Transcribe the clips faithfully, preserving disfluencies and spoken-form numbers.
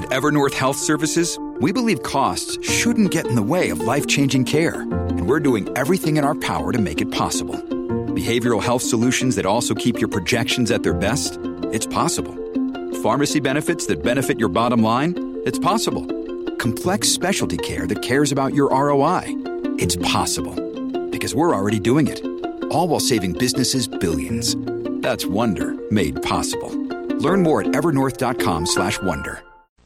At Evernorth Health Services, we believe costs shouldn't get in the way of life-changing care, and we're doing everything in our power to make it possible. Behavioral health solutions that also keep your projections at their best? It's possible. Pharmacy benefits that benefit your bottom line? It's possible. Complex specialty care that cares about your R O I? It's possible. Because we're already doing it. All while saving businesses billions. That's Wonder made possible. Learn more at evernorth.com slash wonder.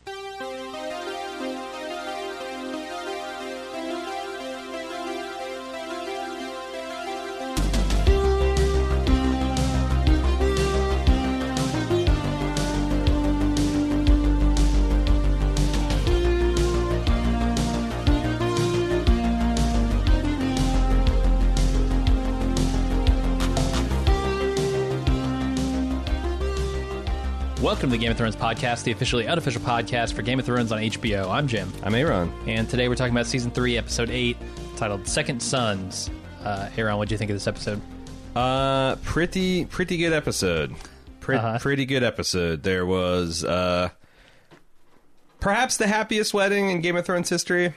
Welcome to the Game of Thrones podcast, the officially unofficial podcast for Game of Thrones on H B O. I'm Jim. I'm Aaron. And today we're talking about Season three, Episode eight, titled Second Sons. Uh, Aaron, what do you think of this episode? Uh, pretty, pretty good episode. Pre- uh-huh. Pretty good episode. There was, uh, perhaps the happiest wedding in Game of Thrones history.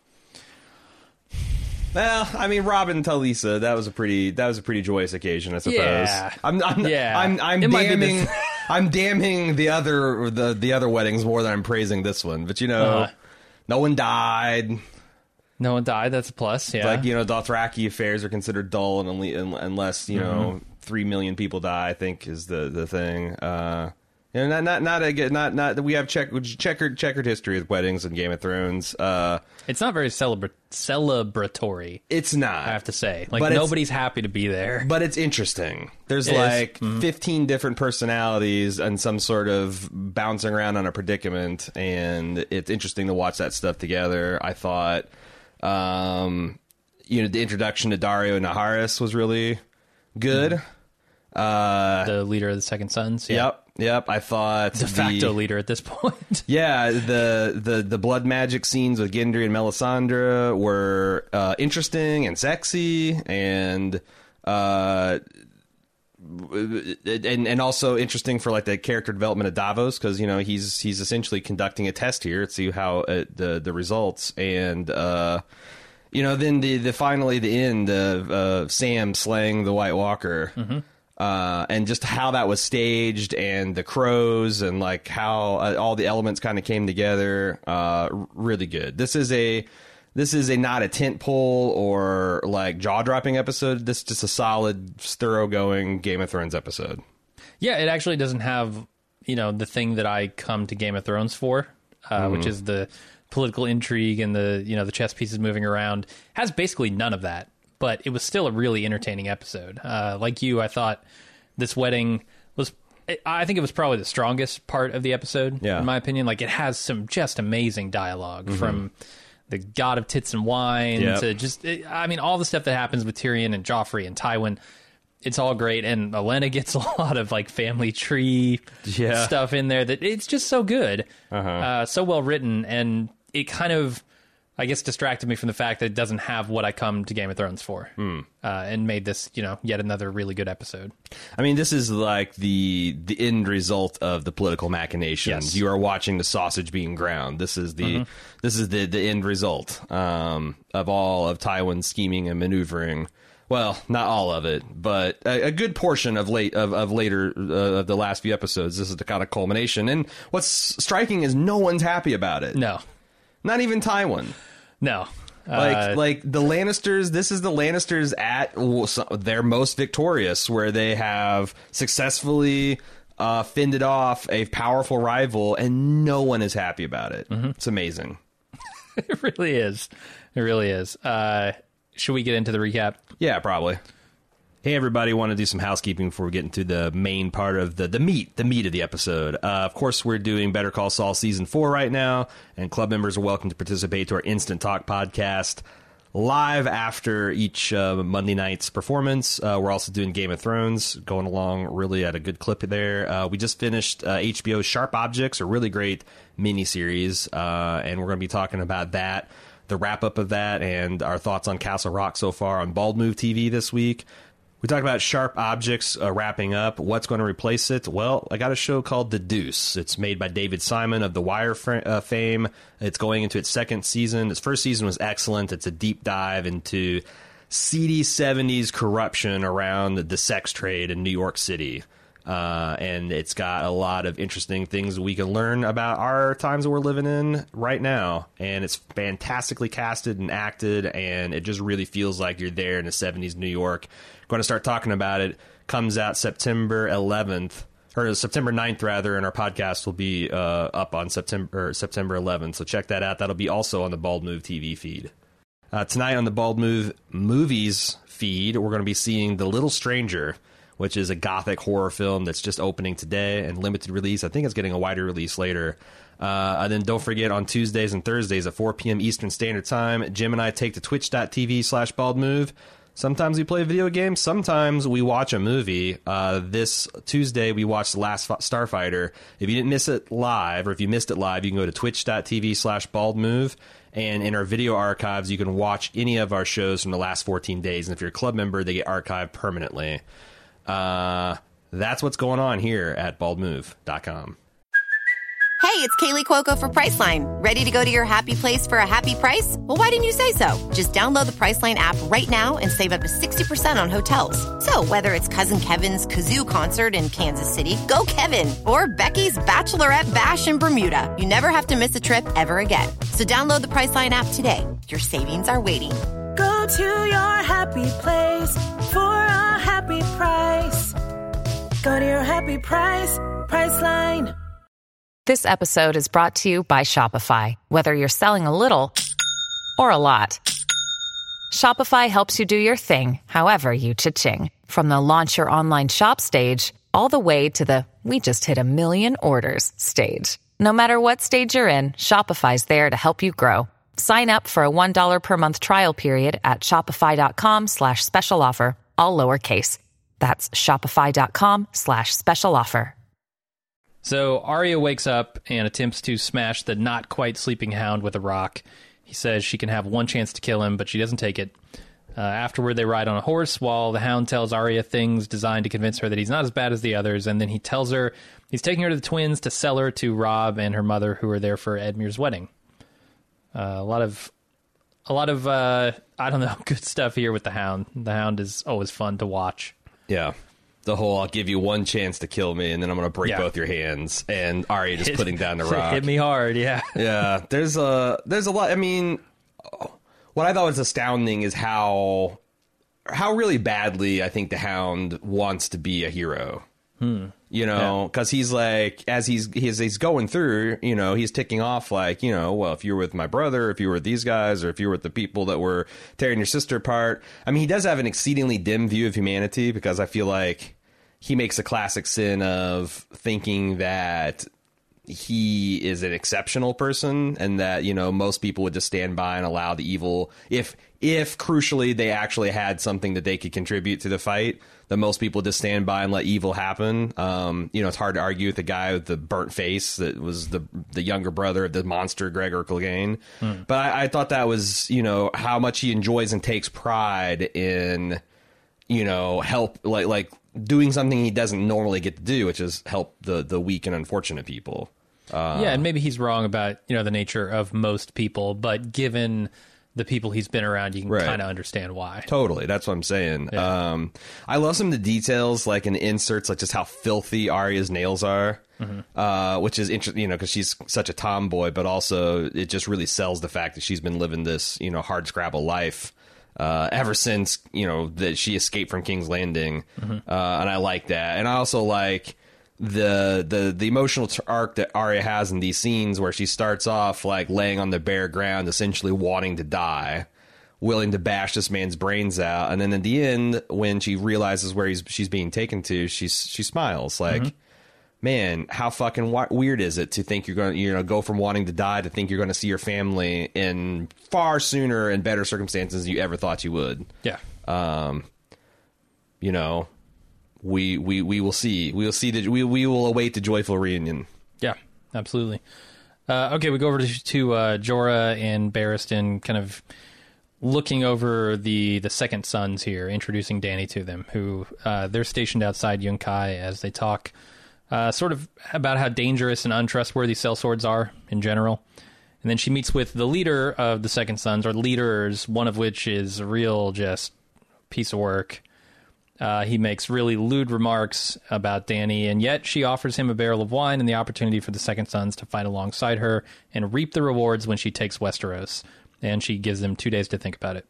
Well, I mean, Robin and Talisa, that was a pretty, that was a pretty joyous occasion, I suppose. Yeah. I'm, I'm, yeah. I'm, I'm it damning, might be I'm damning the other, the, the other weddings more than I'm praising this one. But you know, uh, no one died. No one died. That's a plus. Yeah. Like, you know, Dothraki affairs are considered dull and only, unless, you know, mm-hmm. three million people die, I think is the, the thing. Uh, you know, not, not, not, a, not, not, we have check, checkered, checkered history with weddings in Game of Thrones. Uh, it's not very celebra- celebratory. It's not. I have to say. Like, but nobody's happy to be there. But it's interesting. There's it like mm-hmm. fifteen different personalities and some sort of bouncing around on a predicament. And it's interesting to watch that stuff together. I thought, um, you know, the introduction to Daario Naharis was really good. Mm-hmm. Uh, the leader of the Second Sons. Yeah. Yep. Yep, I thought de facto the, leader at this point. yeah, the, the the blood magic scenes with Gendry and Melisandre were uh, interesting and sexy, and uh, and and also interesting for like the character development of Davos, because you know he's he's essentially conducting a test here to see how it, the the results, and uh, you know then the the finally the end of uh, Sam slaying the White Walker. Mm-hmm. Uh, and just how that was staged, and the crows, and like how uh, all the elements kind of came together, uh, really good. This is a this is a not a tent pole or like jaw dropping episode. This is just a solid, thoroughgoing Game of Thrones episode. Yeah, it actually doesn't have you know the thing that I come to Game of Thrones for, uh, mm-hmm. which is the political intrigue and the you know the chess pieces moving around. It has basically none of that. But it was still a really entertaining episode. Uh, like you, I thought this wedding was, I think it was probably the strongest part of the episode, yeah. in my opinion. Like, it has some just amazing dialogue mm-hmm. from the god of tits and wine yep. to just, I mean, all the stuff that happens with Tyrion and Joffrey and Tywin. It's all great. And Olenna gets a lot of, like, family tree yeah. stuff in there that it's just so good, uh-huh. uh, so well written. And it kind of, I guess, distracted me from the fact that it doesn't have what I come to Game of Thrones for, mm. uh, and made this, you know, yet another really good episode. I mean, this is like the the end result of the political machinations. Yes. You are watching the sausage being ground. This is the mm-hmm. this is the the end result um, of all of Tywin's scheming and maneuvering. Well, not all of it, but a, a good portion of late of, of later uh, of the last few episodes. This is the kind of culmination. And what's striking is no one's happy about it. No. Not even Tywin. No. Like, uh, like the Lannisters, this is the Lannisters at their most victorious, where they have successfully uh, fended off a powerful rival, and no one is happy about it. Mm-hmm. It's amazing. It really is. It really is. Uh, should we get into the recap? Yeah, probably. Hey, everybody, want to do some housekeeping before we get into the main part of the, the meat, the meat of the episode. Uh, of course, we're doing Better Call Saul Season four right now, and club members are welcome to participate to our Instant Talk podcast live after each uh, Monday night's performance. Uh, we're also doing Game of Thrones, going along really at a good clip there. Uh, we just finished uh, H B O's Sharp Objects, a really great miniseries, uh, and we're going to be talking about that, the wrap-up of that, and our thoughts on Castle Rock so far on Bald Move T V this week. We talked about Sharp Objects uh, wrapping up. What's going to replace it? Well, I got a show called The Deuce. It's made by David Simon of The Wire fr- uh, fame. It's going into its second season. Its first season was excellent. It's a deep dive into seedy seventies corruption around the sex trade in New York City. Uh, and it's got a lot of interesting things we can learn about our times that we're living in right now. And it's fantastically casted and acted, and it just really feels like you're there in the seventies New York. Going to start talking about it. Comes out September eleventh, or September ninth, rather, and our podcast will be uh, up on September or September eleventh. So check that out. That'll be also on the Bald Move T V feed. Uh, tonight on the Bald Move Movies feed, we're going to be seeing The Little Stranger, which is a gothic horror film that's just opening today and limited release. I think it's getting a wider release later. Uh, and then don't forget, on Tuesdays and Thursdays at four p.m. Eastern Standard Time, Jim and I take to twitch.tv slash baldmove. Sometimes we play video games. Sometimes we watch a movie. Uh, this Tuesday, we watched The Last Starfighter. If you didn't miss it live, or if you missed it live, you can go to twitch.tv slash baldmove. And in our video archives, you can watch any of our shows from the last fourteen days. And if you're a club member, they get archived permanently. Uh, that's what's going on here at bald move dot com. Hey, it's Kaylee Cuoco for Priceline. Ready to go to your happy place for a happy price? Well, why didn't you say so? Just download the Priceline app right now and save up to sixty percent on hotels. So whether it's Cousin Kevin's Kazoo Concert in Kansas City, go Kevin, or Becky's Bachelorette Bash in Bermuda, you never have to miss a trip ever again. So download the Priceline app today. Your savings are waiting. Go to your happy place for a happy price. Go to your happy price, Priceline. This episode is brought to you by Shopify. Whether you're selling a little or a lot, Shopify helps you do your thing, however you cha-ching. From the launch your online shop stage, all the way to the we just hit a million orders stage. No matter what stage you're in, Shopify's there to help you grow. Sign up for a one dollar per month trial period at shopify.com slash special offer, all lowercase. That's shopify.com slash special offer. So Arya wakes up and attempts to smash the not quite sleeping hound with a rock. He says she can have one chance to kill him, but she doesn't take it. Uh, afterward, they ride on a horse while the hound tells Arya things designed to convince her that he's not as bad as the others, and then he tells her he's taking her to the twins to sell her to Robb and her mother, who are there for Edmure's wedding. Uh, a lot of, a lot of, uh, I don't know, good stuff here with the hound. The hound is always fun to watch. Yeah. The whole, I'll give you one chance to kill me, and then I'm going to break yeah. both your hands. And Arya just putting down the rock. Hit me hard, yeah. Yeah, there's a, there's a lot. I mean, what I thought was astounding is how, how really badly I think the Hound wants to be a hero. Hmm. You know, because yeah. he's like, as he's, he's he's going through, you know, he's ticking off like, you know, well, if you were with my brother, if you were with these guys, or if you were with the people that were tearing your sister apart. I mean, he does have an exceedingly dim view of humanity, because I feel like he makes a classic sin of thinking that he is an exceptional person, and that, you know, most people would just stand by and allow the evil, if if crucially they actually had something that they could contribute to the fight, that most people just stand by and let evil happen. Um, you know, it's hard to argue with the guy with the burnt face that was the the younger brother of the monster Gregor Clegane. Hmm. But I, I thought that was, you know, how much he enjoys and takes pride in, you know, help, like like doing something he doesn't normally get to do, which is help the the weak and unfortunate people. Uh, yeah, and maybe he's wrong about, you know, the nature of most people, but given the people he's been around, you can right. kind of understand why. Totally. That's what I'm saying. Yeah. Um, I love some of the details, like in the inserts, like just how filthy Arya's nails are, mm-hmm. uh, which is interesting, you know, because she's such a tomboy, but also it just really sells the fact that she's been living this, you know, hard scrabble life uh, ever since, you know, that she escaped from King's Landing. Mm-hmm. Uh, and I like that. And I also like the the the emotional arc that Arya has in these scenes, where she starts off like laying on the bare ground, essentially wanting to die, willing to bash this man's brains out, and then at the end, when she realizes where he's she's being taken to, she's she smiles like, mm-hmm. man, how fucking wa- weird is it to think you're going to, you know, go from wanting to die to think you're going to see your family in far sooner and better circumstances than you ever thought you would. Yeah. Um, you know. We, we we will see. We will see that we we will await the joyful reunion. Yeah, absolutely. Uh, okay, we go over to, to uh, Jorah and Barristan kind of looking over the, the second sons here, introducing Danny to them, who uh, they're stationed outside Yunkai as they talk uh, sort of about how dangerous and untrustworthy sellswords are in general. And then she meets with the leader of the second sons, or leaders, one of which is a real just piece of work. Uh, he makes really lewd remarks about Danny, and yet she offers him a barrel of wine and the opportunity for the second sons to fight alongside her and reap the rewards when she takes Westeros. And she gives them two days to think about it.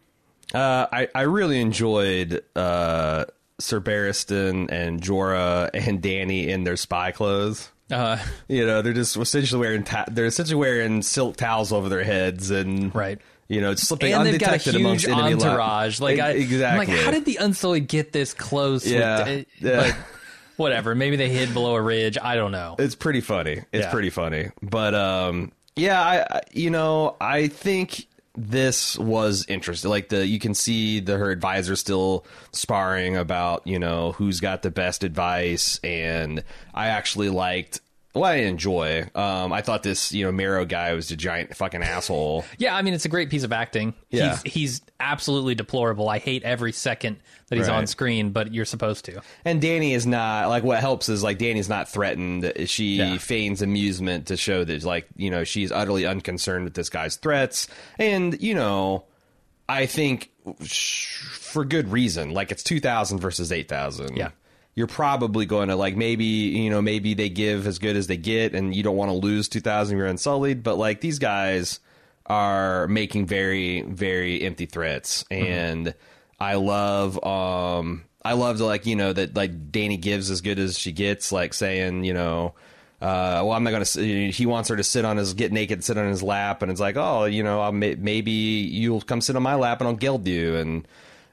Uh, I, I really enjoyed uh, Sir Barristan and Jorah and Danny in their spy clothes. Uh, you know, they're just essentially wearing ta- they're essentially wearing silk towels over their heads, and right. You know, it's slipping and undetected they've got a amongst huge enemy entourage. Like, I, exactly. I'm like, how did the Unsullied get this close? Yeah, with, yeah. But whatever. Maybe they hid below a ridge. I don't know. It's pretty funny. It's yeah. pretty pretty funny. But um, yeah, I, I you know I think this was interesting. Like the you can see the her advisor still sparring about you know who's got the best advice, and I actually liked. Well, I enjoy. Um, I thought this, you know, Marrow guy was a giant fucking asshole. Yeah, I mean, it's a great piece of acting. Yeah. He's, he's absolutely deplorable. I hate every second that he's Right. on screen, but you're supposed to. And Danny is not, like, what helps is, like, Danny's not threatened. She Yeah. feigns amusement to show that, like, you know, she's utterly unconcerned with this guy's threats. And, you know, I think sh- for good reason. Like, it's two thousand versus eight thousand. Yeah. You're probably going to, like, maybe, you know, maybe they give as good as they get, and you don't want to lose two thousand, you're Unsullied. But, like, these guys are making very, very empty threats. Mm-hmm. And I love, um, I love, the, like, you know, that, like, Danny gives as good as she gets, like, saying, you know, uh, well, I'm not going to, he wants her to sit on his, get naked, sit on his lap. And it's like, oh, you know, I'll may, maybe you'll come sit on my lap and I'll geld you. And,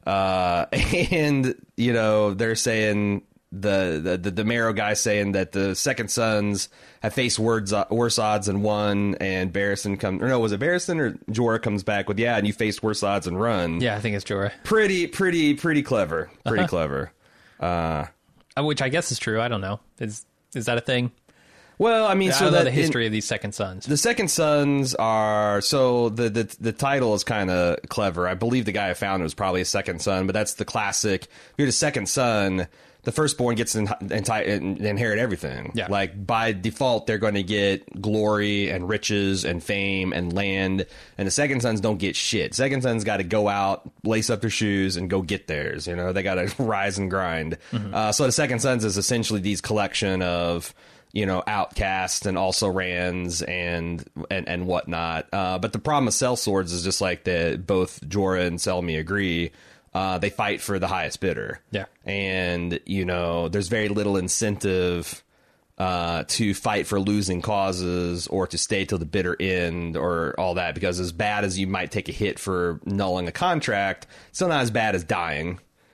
uh, and, you know, they're saying, The, the the the Marrow guy saying that the second sons have faced words, worse odds than one, and Barristan comes, or no, was it Barristan or Jorah comes back with, yeah, and you faced worse odds and run. Yeah, I think it's Jorah. Pretty, pretty, pretty clever. Pretty uh-huh. clever. Uh, Which I guess is true. I don't know. Is is that a thing? Well, I mean, I so don't know that the history in, of these second sons. The second sons are so the the the title is kind of clever. I believe the guy I found was probably a second son, but that's the classic. If you're the second son, the firstborn gets to in, inherit everything. Yeah. Like, by default, they're going to get glory and riches and fame and land, and the second sons don't get shit. Second sons got to go out, lace up their shoes, and go get theirs. You know, they got to rise and grind. Mm-hmm. Uh, so the second sons is essentially these collection of, you know, outcasts and also rans and and and whatnot. Uh, but the problem with sellswords is just like that. Both Jorah and Selmy agree. Uh, they fight for the highest bidder. Yeah. And, you know, there's very little incentive uh, to fight for losing causes or to stay till the bitter end or all that, because as bad as you might take a hit for nulling a contract, it's still not as bad as dying.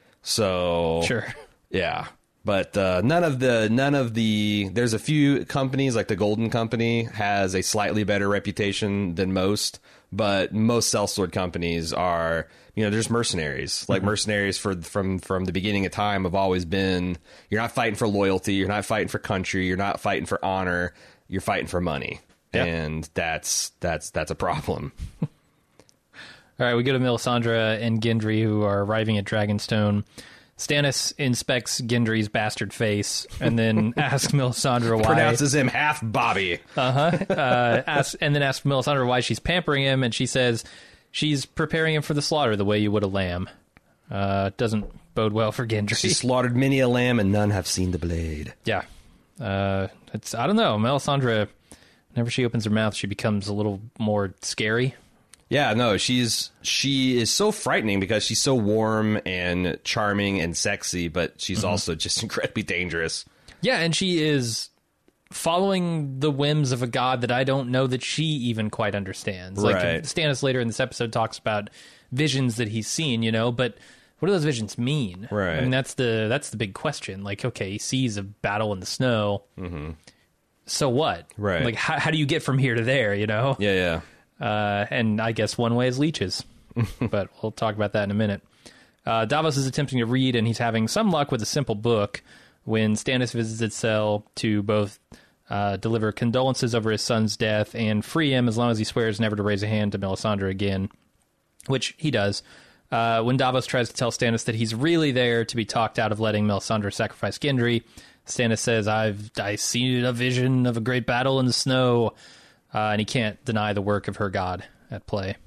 So, sure. Yeah. But uh, none of the none of the there's a few companies, like the Golden Company has a slightly better reputation than most, but most sellsword companies are, you know, they're just mercenaries. Like, mm-hmm. mercenaries for from from the beginning of time have always been, you're not fighting for loyalty, you're not fighting for country, you're not fighting for honor, you're fighting for money. Yeah. And that's that's that's a problem. All right, we go to Melisandre and Gendry, who are arriving at Dragonstone. Stannis inspects Gendry's bastard face and then asks Melisandre why. Pronounces him half Bobby. Uh-huh. Uh, asks, and then asks Melisandre why she's pampering him, and she says she's preparing him for the slaughter the way you would a lamb. Uh, doesn't bode well for Gendry. She slaughtered many a lamb, and none have seen the blade. Yeah. Uh, it's I don't know. Melisandre, whenever she opens her mouth, she becomes a little more scary. Yeah, no, she's she is so frightening because she's so warm and charming and sexy, but she's mm-hmm. also just incredibly dangerous. Yeah, and she is following the whims of a god that I don't know that she even quite understands. Like, right. Stannis later in this episode talks about visions that he's seen, you know, but what do those visions mean? Right. I mean, that's the that's the big question. Like, okay, he sees a battle in the snow. Mm-hmm. So what? Right. Like, how, how do you get from here to there, you know? Yeah, yeah. Uh, and I guess one way is leeches, but we'll talk about that in a minute. Uh, Davos is attempting to read, and he's having some luck with a simple book when Stannis visits his cell to both uh, deliver condolences over his son's death and free him as long as he swears never to raise a hand to Melisandre again. which he does. Uh, when Davos tries to tell Stannis that he's really there to be talked out of letting Melisandre sacrifice Gendry, Stannis says, I've I seen a vision of a great battle in the snow, uh, and he can't deny the work of her god at play.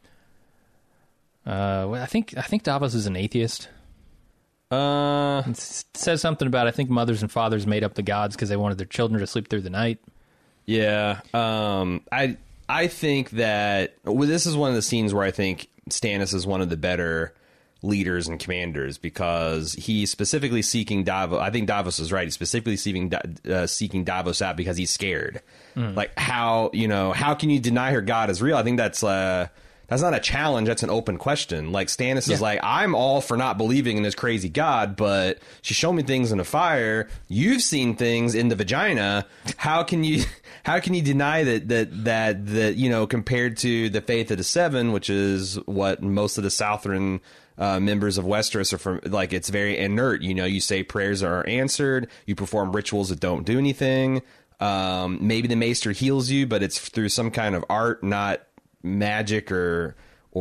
Uh, I think I think Davos is an atheist. Uh, It s- says something about, I think mothers and fathers made up the gods because they wanted their children to sleep through the night. yeah. Um, I I think that well, this is one of the scenes where I think Stannis is one of the better leaders and commanders because he's specifically seeking Davos. I think Davos is right. He's specifically seeking uh, seeking Davos out because he's scared. Mm. Like how you know how can you deny her god is real? I think that's uh, that's not a challenge. That's an open question. Like Stannis yeah. is like, I'm all for not believing in this crazy god, but she showed me things in the fire. You've seen things in the vagina. How can you? How can you deny that that that that you know compared to the Faith of the Seven, which is what most of the Southern uh, members of Westeros are from? Like it's very inert. You know, you say prayers are answered. You perform rituals that don't do anything. Um, maybe the Maester heals you, but it's through some kind of art, not magic or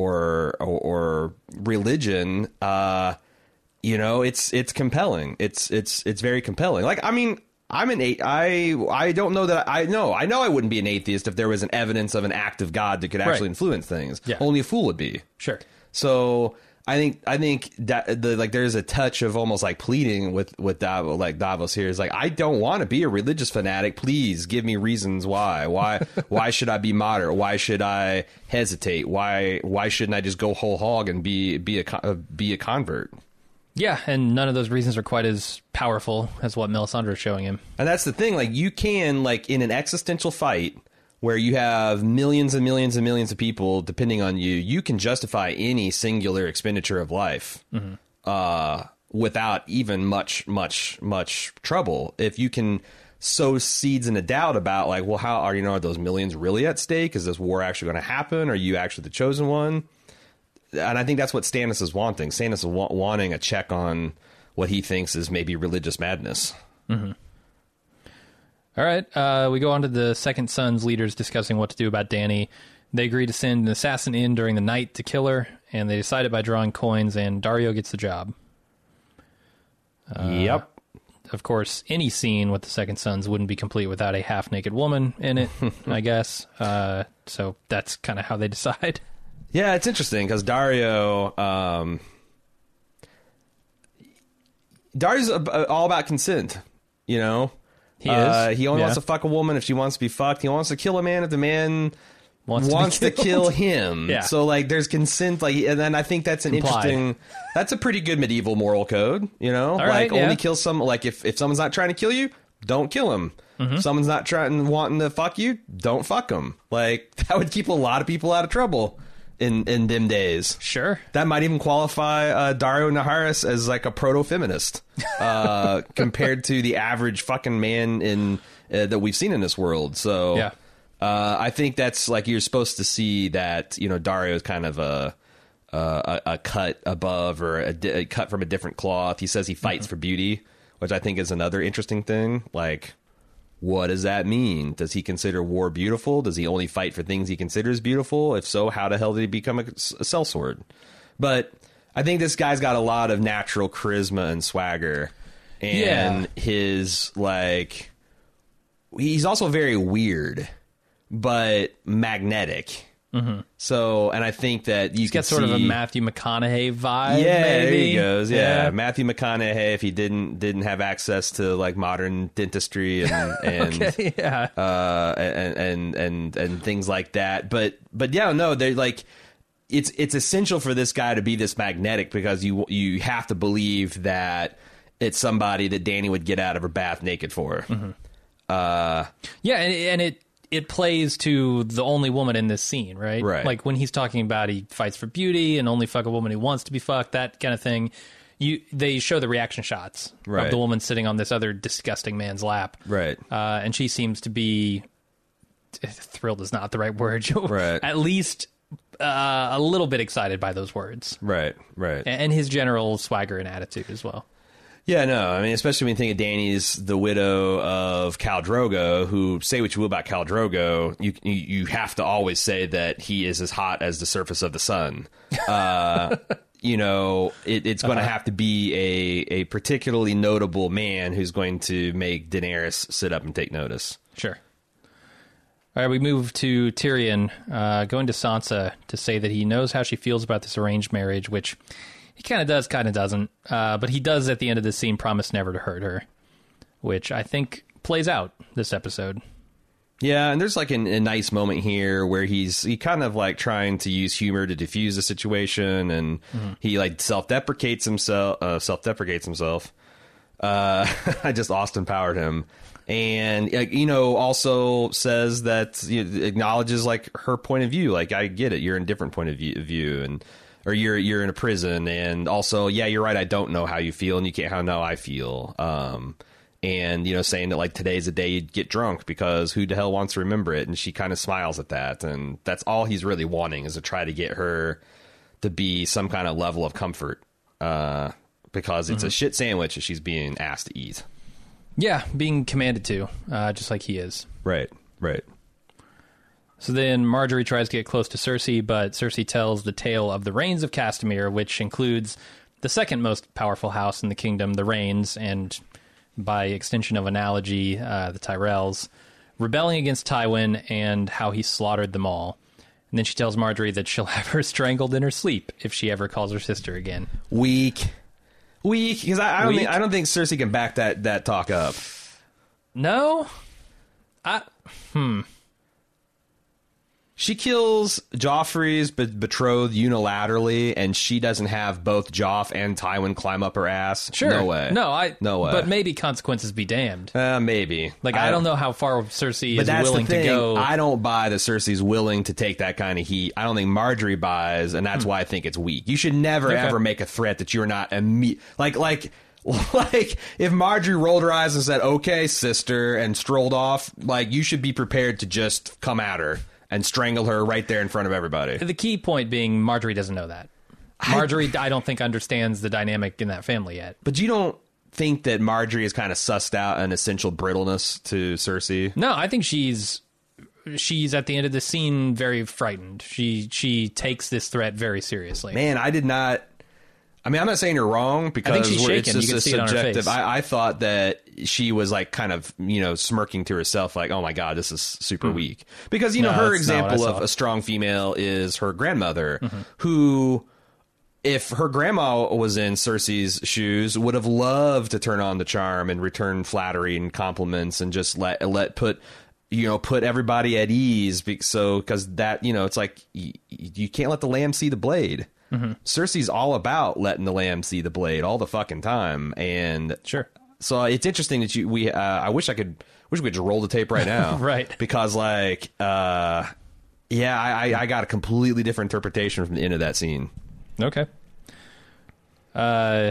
or or, or religion. Uh, you know, it's it's compelling. It's it's it's very compelling. Like I mean. I'm an a- I I don't know that I know I know I wouldn't be an atheist if there was an evidence of an act of God that could actually Right. influence things. Yeah. Only a fool would be. Sure. So I think I think that the like there's a touch of almost like pleading with with Davos, like Davos here is like, I don't want to be a religious fanatic. Please give me reasons why. Why why should I be moderate? Why should I hesitate? Why why shouldn't I just go whole hog and be be a co- be a convert? Yeah, and none of those reasons are quite as powerful as what Melisandre is showing him. And that's the thing, like you can, like in an existential fight where you have millions and millions and millions of people depending on you, you can justify any singular expenditure of life mm-hmm. uh, without even much, much, much trouble. If you can sow seeds in a doubt about like, well, how are, you know, are those millions really at stake? Is this war actually going to happen? Are you actually the chosen one? And I think that's what Stannis is wanting. Stannis is wa- wanting a check on what he thinks is maybe religious madness. Mm-hmm. All right. Uh, we go on to the Second Son's leaders discussing what to do about Dany. They agree to send an assassin in during the night to kill her, and they decide it by drawing coins, and Daario gets the job. Uh, yep. Of course, any scene with the Second Sons wouldn't be complete without a half-naked woman in it, I guess. Uh, so that's kind of how they decide. Yeah, it's interesting because Daario, um, Daario's all about consent, you know? He is. Uh, he only yeah. wants to fuck a woman if she wants to be fucked. He wants to kill a man if the man wants, wants to, to kill him. Yeah. So, like, there's consent. Like, and then I think that's an Implied. interesting, that's a pretty good medieval moral code, you know? All like, right, only yeah. kill some, like, if, if someone's not trying to kill you, don't kill him. Mm-hmm. If someone's not trying, wanting to fuck you, don't fuck them. Like, that would keep a lot of people out of trouble. In, in them days. Sure. That might even qualify uh, Daario Naharis as like a proto-feminist uh, compared to the average fucking man in uh, that we've seen in this world. So yeah. uh, I think that's like you're supposed to see that, you know, Daario is kind of a, a, a cut above or a, di- a cut from a different cloth. He says he fights mm-hmm. for beauty, which I think is another interesting thing. Like, what does that mean? Does he consider war beautiful? Does he only fight for things he considers beautiful? If so, how the hell did he become a, a sellsword? But I think this guy's got a lot of natural charisma and swagger. And yeah. his, like... He's also very weird, but magnetic. Mm-hmm. So, and I think that you He's can got sort see, of a Matthew McConaughey vibe. yeah, maybe. there he goes. Yeah. yeah, Matthew McConaughey if he didn't didn't have access to like modern dentistry and and okay, yeah, uh, and, and and and things like that. But but yeah, no, they're like it's it's essential for this guy to be this magnetic because you you have to believe that it's somebody that Dany would get out of her bath naked for. Mm-hmm. Uh, yeah, and, and it. It plays to the only woman in this scene, right? Right. Like when he's talking about he fights for beauty and only fuck a woman who wants to be fucked, that kind of thing. You they show the reaction shots Right. of the woman sitting on this other disgusting man's lap, Right. Uh, and she seems to be thrilled is not the right word, Right. At least uh, a little bit excited by those words, right. Right. and his general swagger and attitude as well. Yeah, no, I mean, especially when you think of Dany's the widow of Khal Drogo, who, say what you will about Khal Drogo, you you, you have to always say that he is as hot as the surface of the sun. Uh, you know, it, it's going to uh-huh. have to be a, a particularly notable man who's going to make Daenerys sit up and take notice. Sure. All right, we move to Tyrion, uh, going to Sansa to say that he knows how she feels about this arranged marriage, which... he kind of does, kind of doesn't. Uh, but he does, at the end of this scene, promise never to hurt her, which I think plays out this episode. Yeah, and there's like an, a nice moment here where he's he kind of like trying to use humor to diffuse the situation, and mm-hmm. he like self-deprecates himself. Uh, self-deprecates himself. Uh, I just Austin Powered him, and you know also says that you know, acknowledges like her point of view. Like, I get it, you're in a different point of view, view and. Or you're you're in a prison, and also, yeah, you're right. I don't know how you feel, and you can't how know I feel. Um, and you know, saying that like today's the day you get drunk because who the hell wants to remember it? And she kind of smiles at that, and that's all he's really wanting is to try to get her to be some kind of level of comfort, uh, because it's mm-hmm. a shit sandwich that she's being asked to eat. Yeah, being commanded to, uh, just like he is. Right, right. So then Marjorie tries to get close to Cersei, but Cersei tells the tale of the Reigns of Castamere, which includes the second most powerful house in the kingdom, the Reigns, and by extension of analogy, uh, the Tyrells, rebelling against Tywin and how he slaughtered them all. And then she tells Marjorie that she'll have her strangled in her sleep if she ever calls her sister again. Weak. Weak, because I, I, don't think, I don't think Cersei can back that, that talk up. No? I... Hmm... She kills Joffrey's be- betrothed unilaterally, and she doesn't have both Joff and Tywin climb up her ass. Sure. No way. No, I. No way. But maybe consequences be damned. Uh, maybe. Like, I, I don't know how far Cersei but is that's willing the thing. to go. I don't buy that Cersei's willing to take that kind of heat. I don't think Marjorie buys, and that's hmm. why I think it's weak. You should never, okay. ever make a threat that you're not imme- like like. Like, if Marjorie rolled her eyes and said, okay, sister, and strolled off, like, you should be prepared to just come at her and strangle her right there in front of everybody. The key point being Marjorie doesn't know that. Marjorie, I, I don't think, understands the dynamic in that family yet. But you don't think that Marjorie has kind of sussed out an essential brittleness to Cersei? No, I think she's she's at the end of the scene very frightened. She she takes this threat very seriously. Man, I did not... I mean, I'm not saying you're wrong because I think she's shaken. It's just you can a see subjective. It on her face. I, I thought that she was like kind of, you know, smirking to herself like, oh my God, this is super mm. weak. Because, you know, no, her example of a strong female is her grandmother, mm-hmm. who, if her grandma was in Cersei's shoes, would have loved to turn on the charm and return flattery and compliments and just let, let put, you know, put everybody at ease. So, because that, you know, it's like, you, you can't let the lamb see the blade. Mm-hmm. Cersei's all about letting the lamb see the blade all the fucking time, and sure. So it's interesting that you we. Uh, I wish I could. Wish we could just roll the tape right now, right? Because like, uh, yeah, I, I got a completely different interpretation from the end of that scene. Okay. Uh,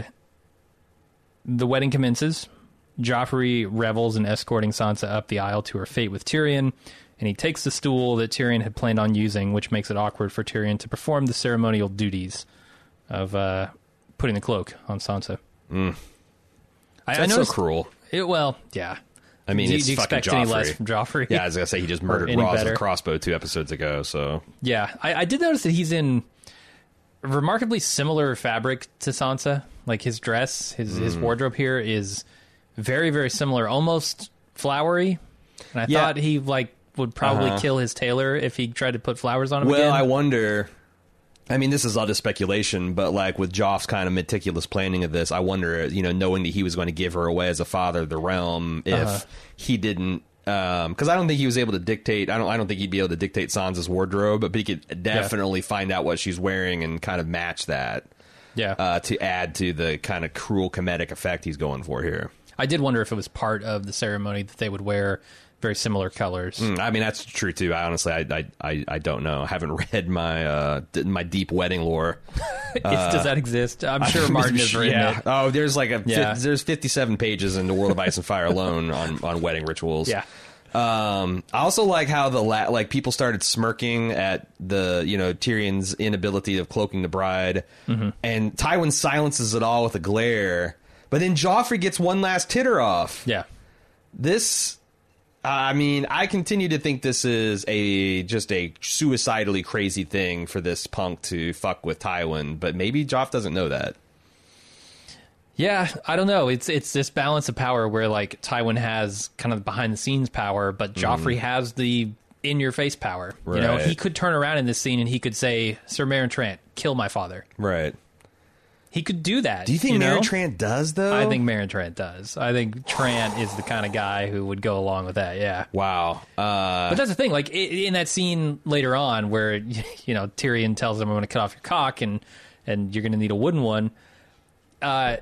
the wedding commences. Joffrey revels in escorting Sansa up the aisle to her fate with Tyrion. And he takes the stool that Tyrion had planned on using, which makes it awkward for Tyrion to perform the ceremonial duties of uh, putting the cloak on Sansa. Mm. I, That's I noticed, so cruel. It, well, yeah. I mean, do, it's do you fucking expect Joffrey. any less from Joffrey? Yeah, I was going to say he just murdered Roz with a crossbow two episodes ago. So yeah, I, I did notice that he's in remarkably similar fabric to Sansa. Like his dress, his, mm. his wardrobe here is very, very similar, almost flowery. And I yeah. thought he, like, would probably uh-huh. kill his tailor if he tried to put flowers on him well, again. Well, I wonder... I mean, this is all just speculation, but, like, with Joff's kind of meticulous planning of this, I wonder, you know, knowing that he was going to give her away as a father of the realm, if uh-huh. he didn't... Because um, I don't think he was able to dictate... I don't I don't think he'd be able to dictate Sansa's wardrobe, but he could definitely yeah. find out what she's wearing and kind of match that yeah. uh, to add to the kind of cruel comedic effect he's going for here. I did wonder if it was part of the ceremony that they would wear... very similar colors. Mm, I mean, that's true too. I honestly, I, I, I, I don't know. I haven't read my uh, my deep wedding lore. uh, Does that exist? I'm sure Martin has written yeah. it. Oh, there's like a yeah. fi- there's fifty-seven pages in the World of Ice and Fire alone on, on wedding rituals. Yeah. Um, I also like how the la- like people started smirking at the you know Tyrion's inability of cloaking the bride, mm-hmm. and Tywin silences it all with a glare. But then Joffrey gets one last titter off. Yeah. This, I mean, I continue to think this is a just a suicidally crazy thing for this punk to fuck with Tywin, but maybe Joff doesn't know that. Yeah, I don't know. It's it's this balance of power where like Tywin has kind of behind the scenes power, but Joffrey mm. has the in your face power. Right. You know, he could turn around in this scene and he could say, "Sir Meryn Trant, kill my father." Right. He could do that. Do you think you Meryn know? Trant does, though? I think Meryn Trant does. I think Trant is the kind of guy who would go along with that, yeah. Wow. Uh, but that's the thing. Like, in that scene later on where, you know, Tyrion tells him, I'm going to cut off your cock and, and you're going to need a wooden one, uh,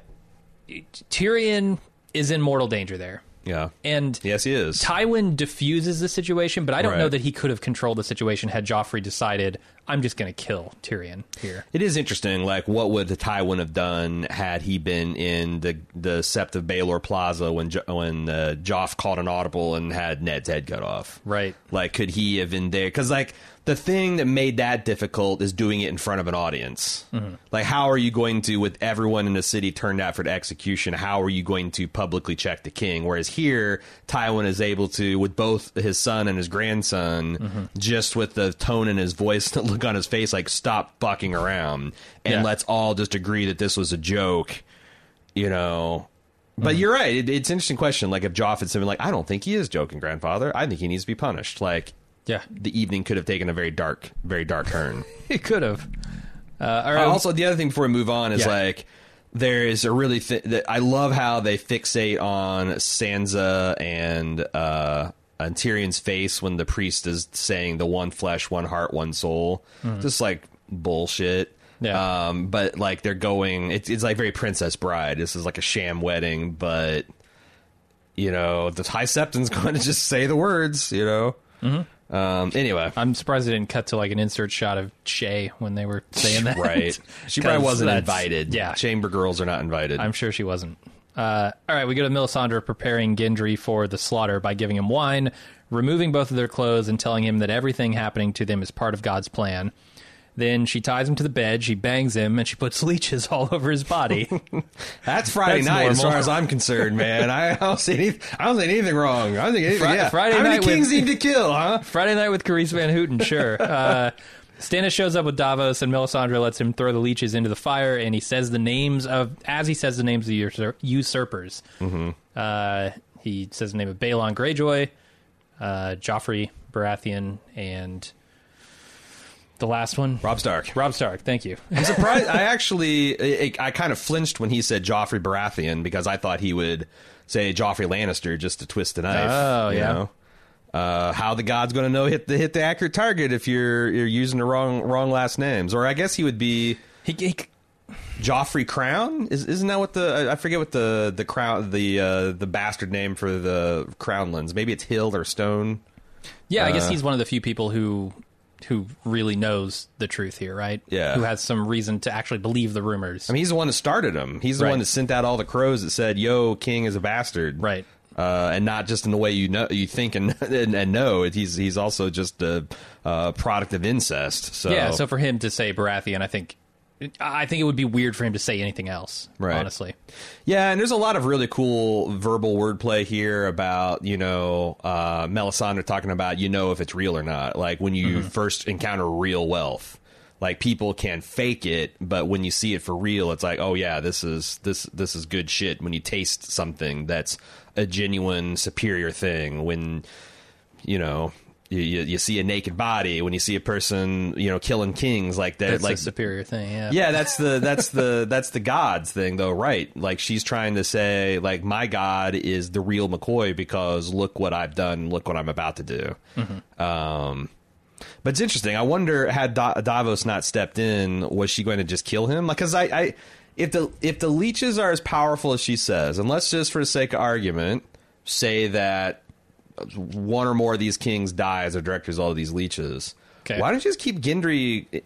Tyrion is in mortal danger there. Yeah. And yes, he is. Tywin diffuses the situation, but I don't right. know that he could have controlled the situation had Joffrey decided, I'm just going to kill Tyrion here. It is interesting, like, what would Tywin have done had he been in the the Sept of Baelor Plaza when jo- when uh, Joff called an audible and had Ned's head cut off? Right. Like, could he have been there? Because, like, the thing that made that difficult is doing it in front of an audience. Mm-hmm. Like, how are you going to, with everyone in the city turned out for execution, how are you going to publicly check the king? Whereas here, Tywin is able to, with both his son and his grandson, mm-hmm. just with the tone in his voice, the look on his face, like, stop fucking around. And yeah. let's all just agree that this was a joke, you know. But mm-hmm. you're right. It, it's an interesting question. Like, if Joff had said, like, I don't think he is joking, grandfather. I think he needs to be punished. Like, yeah, the evening could have taken a very dark, very dark turn. It could have. Uh, all right. Uh, also, the other thing before we move on is, yeah. like, there is a really... Th- th- I love how they fixate on Sansa and, uh, and Tyrion's face when the priest is saying the one flesh, one heart, one soul. Mm-hmm. Just, like, bullshit. Yeah. Um, but, like, they're going... It's, it's, like, very Princess Bride. This is, like, a sham wedding, but, you know, the High Septon's going to just say the words, you know? Mm-hmm. Um, anyway, I'm surprised they didn't cut to like an insert shot of Shay when they were saying that. Right. She probably wasn't invited. Yeah. Chamber girls are not invited. I'm sure she wasn't. Uh, all right, we go to Melisandre preparing Gendry for the slaughter by giving him wine, removing both of their clothes, and telling him that everything happening to them is part of God's plan. Then she ties him to the bed, she bangs him, and she puts leeches all over his body. That's Friday That's night, normal. as far as I'm concerned, man. I don't see any, I don't see anything wrong. I don't think anything. Fri- yeah. Friday How many night kings with, need to kill, huh? Friday night with Carice Van Houten, sure. Uh, Stannis shows up with Davos, and Melisandre lets him throw the leeches into the fire, and he says the names of, as he says the names of the usur- usurpers. Mm-hmm. Uh, he says the name of Balon Greyjoy, uh, Joffrey Baratheon, and the last one, Robb Stark. Robb Stark. Thank you. I'm surprised. I actually, it, I kind of flinched when he said Joffrey Baratheon because I thought he would say Joffrey Lannister just to twist the knife. Oh, you yeah. know? Uh, how the god's going to know hit the hit the accurate target if you're you're using the wrong wrong last names? Or I guess he would be he, he Joffrey Crown. Is isn't that what the I forget what the the crown the uh, the bastard name for the Crownlands? Maybe it's Hill or Stone. Yeah, I uh, guess he's one of the few people who who really knows the truth here, right? Yeah. Who has some reason to actually believe the rumors. I mean, he's the one that started them. He's the right. one that sent out all the crows that said, "Yo, King is a bastard." Right. Uh, and not just in the way you know, you think and and, and know. He's he's also just a uh, product of incest. So yeah. So for him to say Baratheon, I think I think it would be weird for him to say anything else. Right. Honestly. Yeah, and there's a lot of really cool verbal wordplay here about, you know, uh, Melisandre talking about, you know, if it's real or not. Like when you mm-hmm. first encounter real wealth. Like people can fake it, but when you see it for real, it's like, oh yeah, this is this this is good shit. When you taste something that's a genuine superior thing, when you know you, you, you see a naked body, when you see a person, you know, killing kings, like that, that's like a superior thing. Yeah, yeah, that's the that's the that's the gods thing, though, right? Like she's trying to say, like my god is the real McCoy because look what I've done, look what I'm about to do. Mm-hmm. Um. But it's interesting. I wonder, had da- Davos not stepped in, was she going to just kill him? Like, because I, I, if the if the leeches are as powerful as she says, and let's just for the sake of argument say that one or more of these kings die as a direct result of these leeches, okay. why don't you just keep Gendry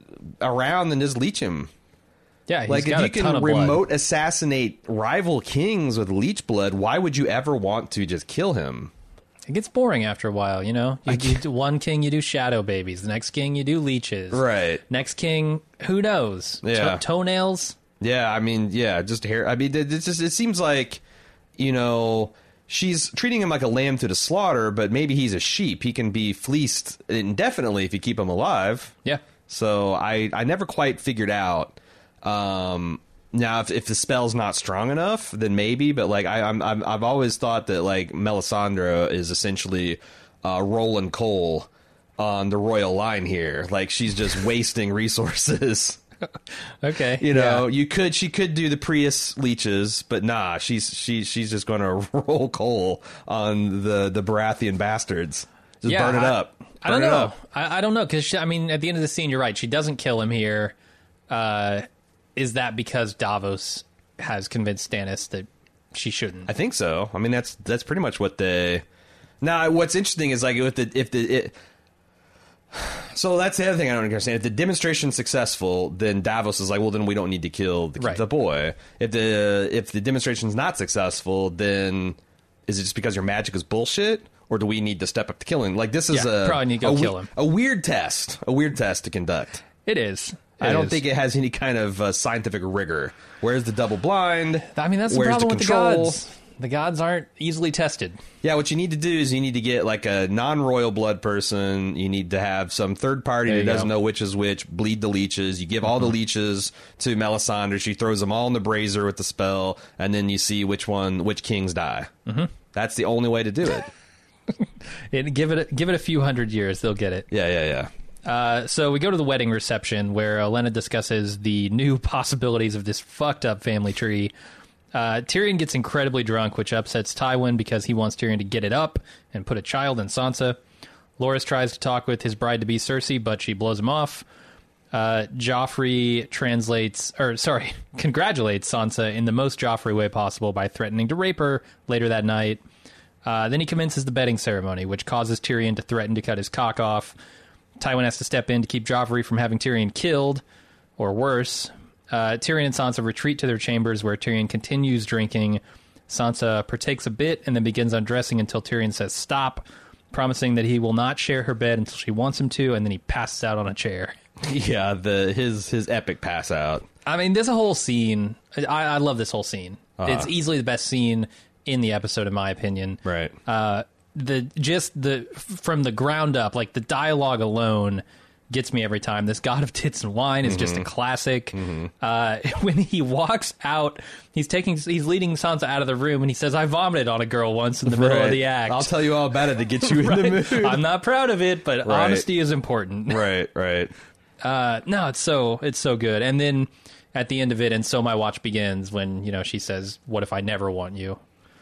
around and just leech him? Yeah, he's like got if you a ton can of blood. remote assassinate rival kings with leech blood, why would you ever want to just kill him? It gets boring after a while, you know? You, you do one king, you do shadow babies. The next king, you do leeches. Right. Next king, who knows? Yeah. To- toenails? Yeah, I mean, yeah, just hair. I mean, it, it's just, it seems like, you know, she's treating him like a lamb to the slaughter, but maybe he's a sheep. He can be fleeced indefinitely if you keep him alive. Yeah. So I, I never quite figured out. Um, now, if, if the spell's not strong enough, then maybe. But like, I, I'm, I'm I've always thought that like Melisandre is essentially uh, rolling coal on the royal line here. Like she's just wasting resources. Okay, you know, yeah. you could she could do the Prius leeches, but nah, she's she she's just going to roll coal on the the Baratheon bastards. Just yeah, burn it I, up. Burn I don't it know. Up. I, I don't know because I mean, at the end of the scene, you're right. She doesn't kill him here. Uh, is that because Davos has convinced Stannis that she shouldn't? I think so. I mean, that's that's pretty much what they. Now, what's interesting is like with the if the it. So that's the other thing I don't understand. If the demonstration's successful, then Davos is like, well, then we don't need to kill the, right. the boy. If the if the demonstration's not successful, then is it just because your magic is bullshit, or do we need to step up to killing? Like this is yeah, a probably need to go a, kill him. A weird test, a weird test to conduct. It is. It I don't is. think it has any kind of uh, scientific rigor. Where's the double blind? I mean, that's the Where's problem the with the control? gods. The gods aren't easily tested. Yeah, what you need to do is you need to get like a non-royal blood person. You need to have some third party There that you doesn't go. know which is which, bleed the leeches. You give all the leeches to Melisandre. She throws them all in the brazier with the spell, and then you see which one, which kings die. Mm-hmm. That's the only way to do it. it, give it a, give it a few hundred years, they'll get it. Yeah, yeah, yeah. Uh, so we go to the wedding reception where Olenna discusses the new possibilities of this fucked up family tree. Uh, Tyrion gets incredibly drunk, which upsets Tywin because he wants Tyrion to get it up and put a child in Sansa. Loras tries to talk with his bride-to-be Cersei, but she blows him off. Uh, Joffrey translates, or sorry, congratulates Sansa in the most Joffrey way possible by threatening to rape her later that night. Uh, then he commences the bedding ceremony, which causes Tyrion to threaten to cut his cock off. Tywin has to step in to keep Joffrey from having Tyrion killed, or worse. Uh, Tyrion and Sansa retreat to their chambers where Tyrion continues drinking. Sansa partakes a bit and then begins undressing until Tyrion says stop, promising that he will not share her bed until she wants him to, and then he passes out on a chair. Yeah, the his his epic pass out. I mean, this whole scene, I, I love this whole scene. Uh-huh. It's easily the best scene in the episode, in my opinion. Right. Uh, the just the from the ground up, like the dialogue alone gets me every time. This God of Tits and Wine is mm-hmm. just a classic. Mm-hmm. Uh, when he walks out, he's taking, he's leading Sansa out of the room, and he says, "I vomited on a girl once in the right. middle of the act. I'll tell you all about it to get you right? in the mood." I'm not proud of it, but right. honesty is important. Right, right. Uh, no, it's so it's so good. And then at the end of it, and so my watch begins when you know she says, "What if I never want you?"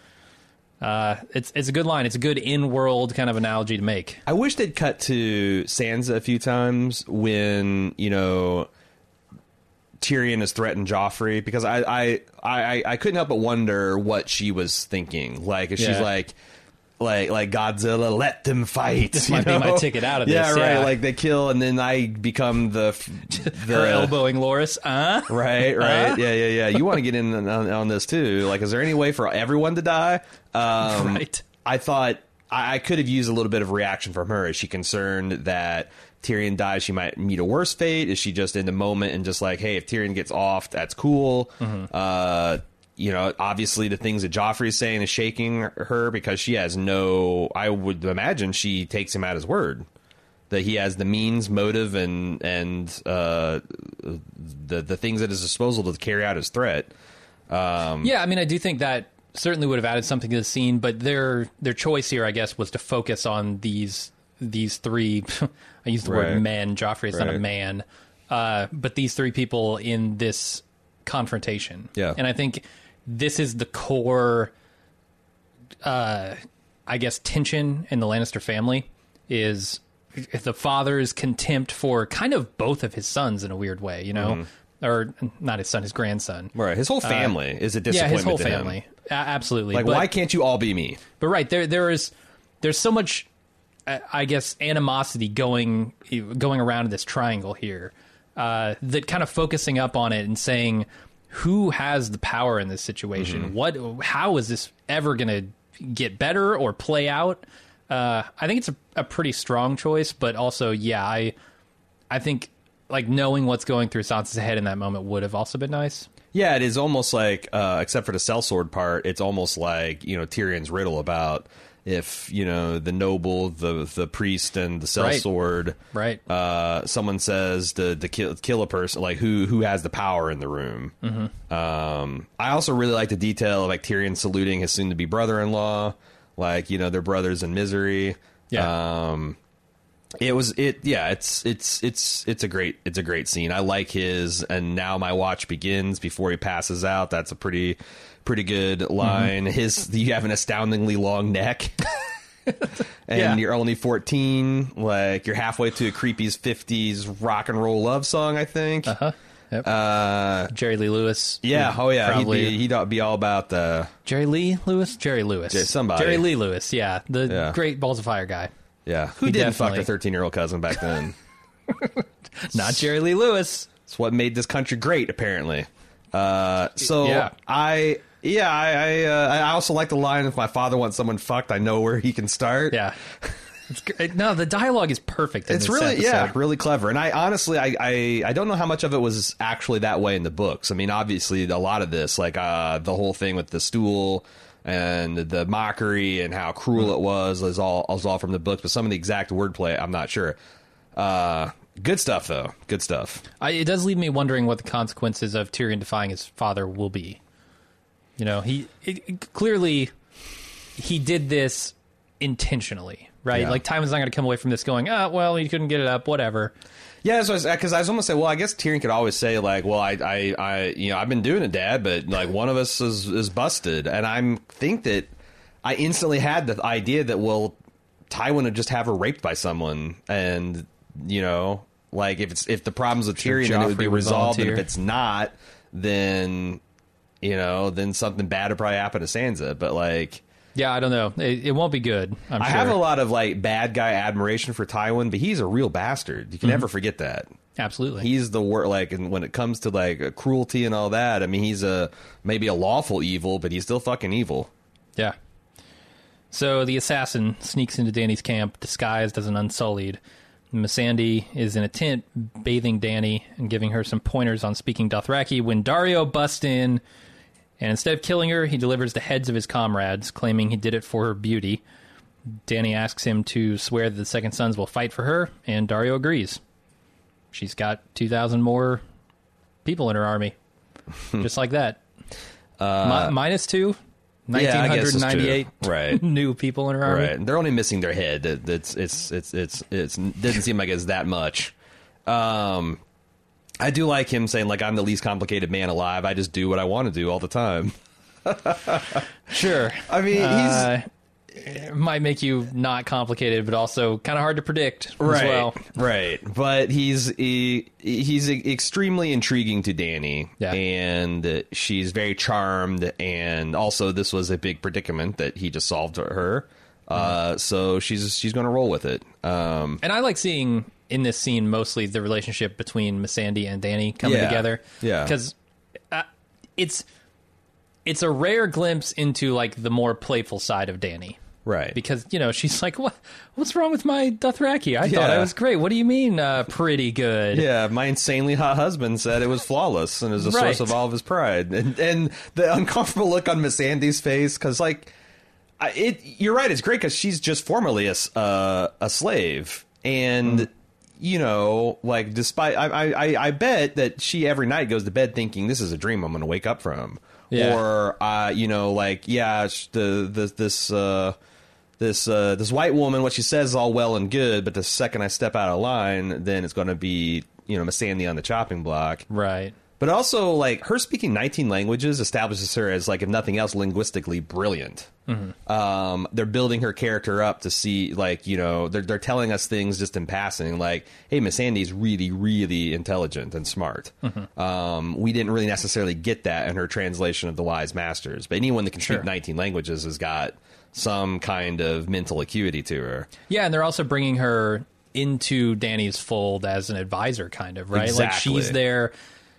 Uh, it's it's a good line. It's a good in-world kind of analogy to make. I wish they'd cut to Sansa a few times when, you know, Tyrion has threatened Joffrey, because I I, I, I couldn't help but wonder what she was thinking. Like, if she's Yeah. like, like, like Godzilla, let them fight. This you might know? be my ticket out of this. Yeah, right. Yeah. Like, they kill, and then I become the... the Her elbowing Loras. Uh? Right, right. Huh? Yeah, yeah, yeah. You want to get in on, on this, too. Like, is there any way for everyone to die? Um, Right. I thought I, I could have used a little bit of reaction from her. Is she concerned that Tyrion dies, she might meet a worse fate? Is she just in the moment and just like, hey, if Tyrion gets off, that's cool? Mm-hmm. Uh, you know, obviously the things that Joffrey is saying is shaking her, because she has no... I would imagine she takes him at his word. That he has the means, motive, and and uh, the the things at his disposal to carry out his threat. Um, Yeah, I mean, I do think that certainly would have added something to the scene, but their their choice here, I guess, was to focus on these these three. I use the Right. word men. Joffrey is not a Right. man, uh, but these three people in this confrontation. Yeah. And I think this is the core, uh, I guess, tension in the Lannister family is the father's contempt for kind of both of his sons in a weird way, you know, Mm-hmm. or not his son, his grandson. right. His whole family is a Yeah, disappointment his whole to him. family. A- absolutely. Like, but, why can't you all be me? But right there, there is there's so much, uh, I guess, animosity going going around in this triangle here. Uh, that kind of focusing up on it and saying, who has the power in this situation? Mm-hmm. What? How is this ever going to get better or play out? Uh, I think it's a, a pretty strong choice, but also, yeah, I I think like knowing what's going through Sansa's head in that moment would have also been nice. Yeah, it is almost like, uh, except for the sellsword part, it's almost like, you know, Tyrion's riddle about if, you know, the noble, the the priest, and the sellsword, right? right. Uh, someone says to, to kill, kill a person, like who who has the power in the room. Mm-hmm. Um, I also really like the detail of like Tyrion saluting his soon-to-be brother-in-law, like, you know, they're brothers in misery. Yeah. Um, It was it yeah it's it's it's it's a great it's a great scene. I like his and now my watch begins before he passes out. That's a pretty pretty good line. Mm-hmm. His you have an astoundingly long neck. And yeah. You're only fourteen, like you're halfway to a creepy's fifties rock and roll love song, I think. Uh-huh. Yep. Uh Jerry Lee Lewis. Yeah, oh yeah, probably. he'd be, he'd be all about the Jerry Lee Lewis? Jerry Lewis. Jerry, somebody. Jerry Lee Lewis, yeah. The yeah. great Balls of Fire guy. Yeah, who he didn't definitely. fuck their thirteen-year-old cousin back then? Not Jerry Lee Lewis. It's what made this country great, apparently. Uh, so yeah. I, yeah, I, I, uh, I also like the line: "If my father wants someone fucked, I know where he can start." Yeah, it's great. No, the dialogue is perfect. In it's this really, episode. yeah, really clever. And I honestly, I, I, I don't know how much of it was actually that way in the books. I mean, obviously, a lot of this, like uh, the whole thing with the stool and the mockery and how cruel mm. it was, is all is all from the books. But some of the exact wordplay, I'm not sure. Uh, good stuff, though. Good stuff. I, it does leave me wondering what the consequences of Tyrion defying his father will be. You know, he it, it, clearly he did this intentionally, right? Yeah. Like, Tywin's not going to come away from this going, ah, well, he couldn't get it up, whatever. Yeah, because I, I was almost say, well, I guess Tyrion could always say, like, well, I, I, I, you know, I've been doing it, Dad, but like one of us is is busted, and I think that I instantly had the idea that, well, Tywin would just have her raped by someone, and you know, like if it's if the problem's with Tyrion, then it would be resolved, and if it's not, then you know, then something bad would probably happen to Sansa, but like. Yeah, I don't know. It, it won't be good, I'm I sure. have a lot of like bad guy admiration for Tywin, but he's a real bastard. You can mm-hmm. never forget that. Absolutely. He's the wor like, and when it comes to like cruelty and all that, I mean, he's a maybe a lawful evil, but he's still fucking evil. Yeah. So the assassin sneaks into Dany's camp disguised as an Unsullied. Missandei is in a tent bathing Dany and giving her some pointers on speaking Dothraki when Daario busts in. And instead of killing her, he delivers the heads of his comrades, claiming he did it for her beauty. Dany asks him to swear that the Second Sons will fight for her, and Daario agrees. She's got two thousand more people in her army. Just like that. Uh, Mi- minus two? Yeah, nineteen ninety-eight right. new people in her army. Right. They're only missing their head. It, it's, it's, it's, it's, it's, it doesn't seem like it's that much. Um... I do like him saying, like, I'm the least complicated man alive. I just do what I want to do all the time. Sure. I mean, he's... Uh, it might make you not complicated, but also kind of hard to predict right, as well. Right. But he's he, he's extremely intriguing to Dany. Yeah. And she's very charmed. And also, this was a big predicament that he just solved for her. Uh, so she's she's going to roll with it. Um, and I like seeing... in this scene, mostly the relationship between Missandei and Dany coming yeah, together. Yeah. Because uh, it's it's a rare glimpse into, like, the more playful side of Dany. Right. Because, you know, she's like, what? What's wrong with my Dothraki? I yeah. thought I was great. What do you mean uh, pretty good? Yeah, my insanely hot husband said it was flawless and is a right. source of all of his pride. And, and the uncomfortable look on Missandei's face, because, like, I, it. you're right, it's great because she's just formerly a, uh, a slave. And... Mm. You know, like, despite, I, I, I bet that she every night goes to bed thinking this is a dream I'm going to wake up from. Yeah. Or, uh, you know, like, yeah, the, the this, uh, this, uh, this white woman, what she says is all well and good, but the second I step out of line, then it's going to be, you know, Missandei on the chopping block. Right. But also, like, her speaking nineteen languages establishes her as, like, if nothing else, linguistically brilliant. Mm-hmm. Um, they're building her character up to see, like, you know, they're they're telling us things just in passing, like, hey, Missandei's really, really intelligent and smart. Mm-hmm. Um, we didn't really necessarily get that in her translation of The Wise Masters. But anyone that can speak sure. nineteen languages has got some kind of mental acuity to her. Yeah, and they're also bringing her into Dany's fold as an advisor, kind of, right? Exactly. Like, she's there...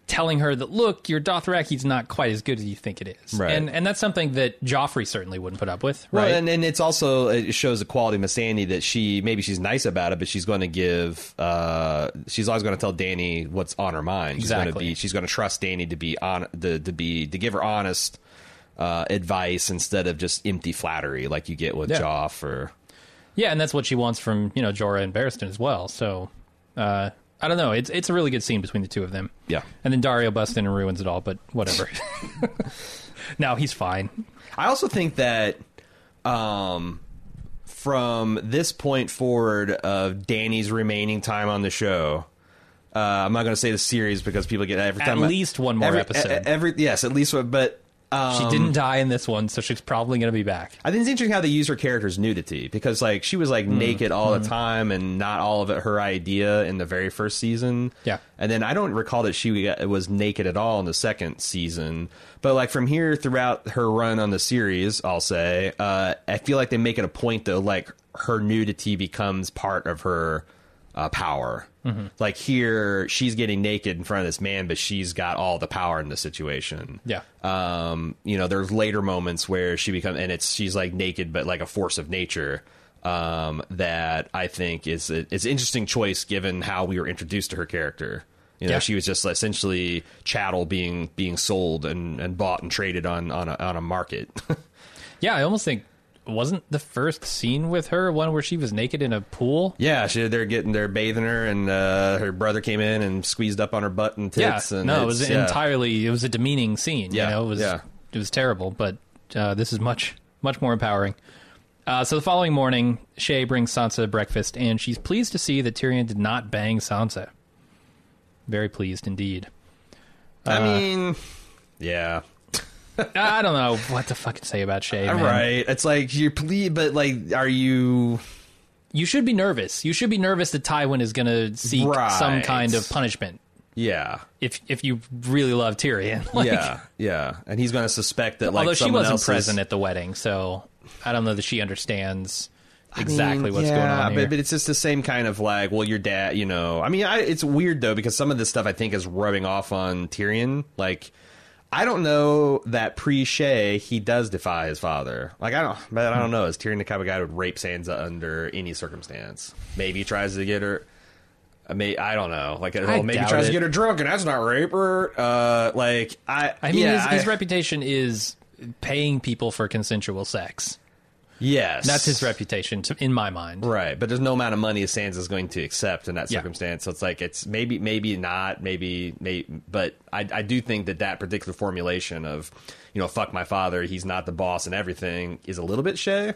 telling her that, look, your Dothraki's not quite as good as you think it is. Right. And and that's something that Joffrey certainly wouldn't put up with, Well, right? and, and it's also, it shows the quality of Missandei that she, maybe she's nice about it, but she's going to give, uh, she's always going to tell Dany what's on her mind. She's Exactly. going to be, she's going to trust Dany to be on, to, to be, to give her honest uh, advice instead of just empty flattery like you get with Yeah. Joff or... Yeah, and that's what she wants from, you know, Jorah and Barristan as well. So, uh, I don't know. It's it's a really good scene between the two of them. Yeah. And then Daario busts in and ruins it all, but whatever. No, he's fine. I also think that um, from this point forward of Dany's remaining time on the show, uh, I'm not going to say the series because people get every At time I- least one more every, episode. Every yes, at least one. But um, She didn't die in this one, so she's probably going to be back. I think it's interesting how they use her character's nudity because, like, she was like Mm. naked all the time, and not all of it her idea in the very first season. Yeah. and then I don't recall that she was naked at all in the second season. But like from here throughout her run on the series, I'll say, uh, I feel like they make it a point though, like her nudity becomes part of her uh, power. Mm-hmm. Like here, she's getting naked in front of this man, but she's got all the power in the situation. Yeah. Um, you know, there's later moments where she becomes, and it's she's like naked, but like a force of nature. Um, that I think is a, is an interesting choice given how we were introduced to her character. You know, Yeah. she was just essentially chattel being being sold and, and bought and traded on on a, on a market. Yeah, I almost think, wasn't the first scene with her one where she was naked in a pool? Yeah, she, they're getting they're bathing her, and uh, her brother came in and squeezed up on her butt and tits. Yeah, and no, it was it's- yeah. entirely, it was a demeaning scene. Yeah, you know, it was, yeah. it was terrible, but uh, this is much, much more empowering. Uh, so the following morning, Shay brings Sansa breakfast, and she's pleased to see that Tyrion did not bang Sansa. Very pleased indeed. I mean, yeah. I don't know what to fucking say about Shay, man. Right. It's like you're pleased, but like, are you? You should be nervous. You should be nervous that Tywin is going to seek Right. some kind of punishment. Yeah. If if you really love Tyrion. Like, yeah. Yeah. And he's going to suspect that, like, although she someone wasn't else is- present at the wedding, so I don't know that she understands exactly I mean, what's yeah, going on here. But, but it's just the same kind of like, well, your dad, you know. I mean, I, it's weird though because some of this stuff I think is rubbing off on Tyrion. Like, I don't know that pre-Shay he does defy his father. Like, I don't, but I don't know. Is Tyrion the kind of guy who would rape Sansa under any circumstance? Maybe he tries to get her. I mean, I don't know. Like, well, maybe he doubt tries it. to get her drunk, and that's not rape her. Uh, like, I, I mean, yeah, his, his I- reputation is paying people for consensual sex. yes, That's his reputation, to, in my mind. Right, but there's no amount of money Sansa's going to accept in that Yeah. circumstance. So it's like it's maybe, maybe not, maybe, maybe. But I, I do think that that particular formulation of, you know, fuck my father, he's not the boss and everything, is a little bit Shay.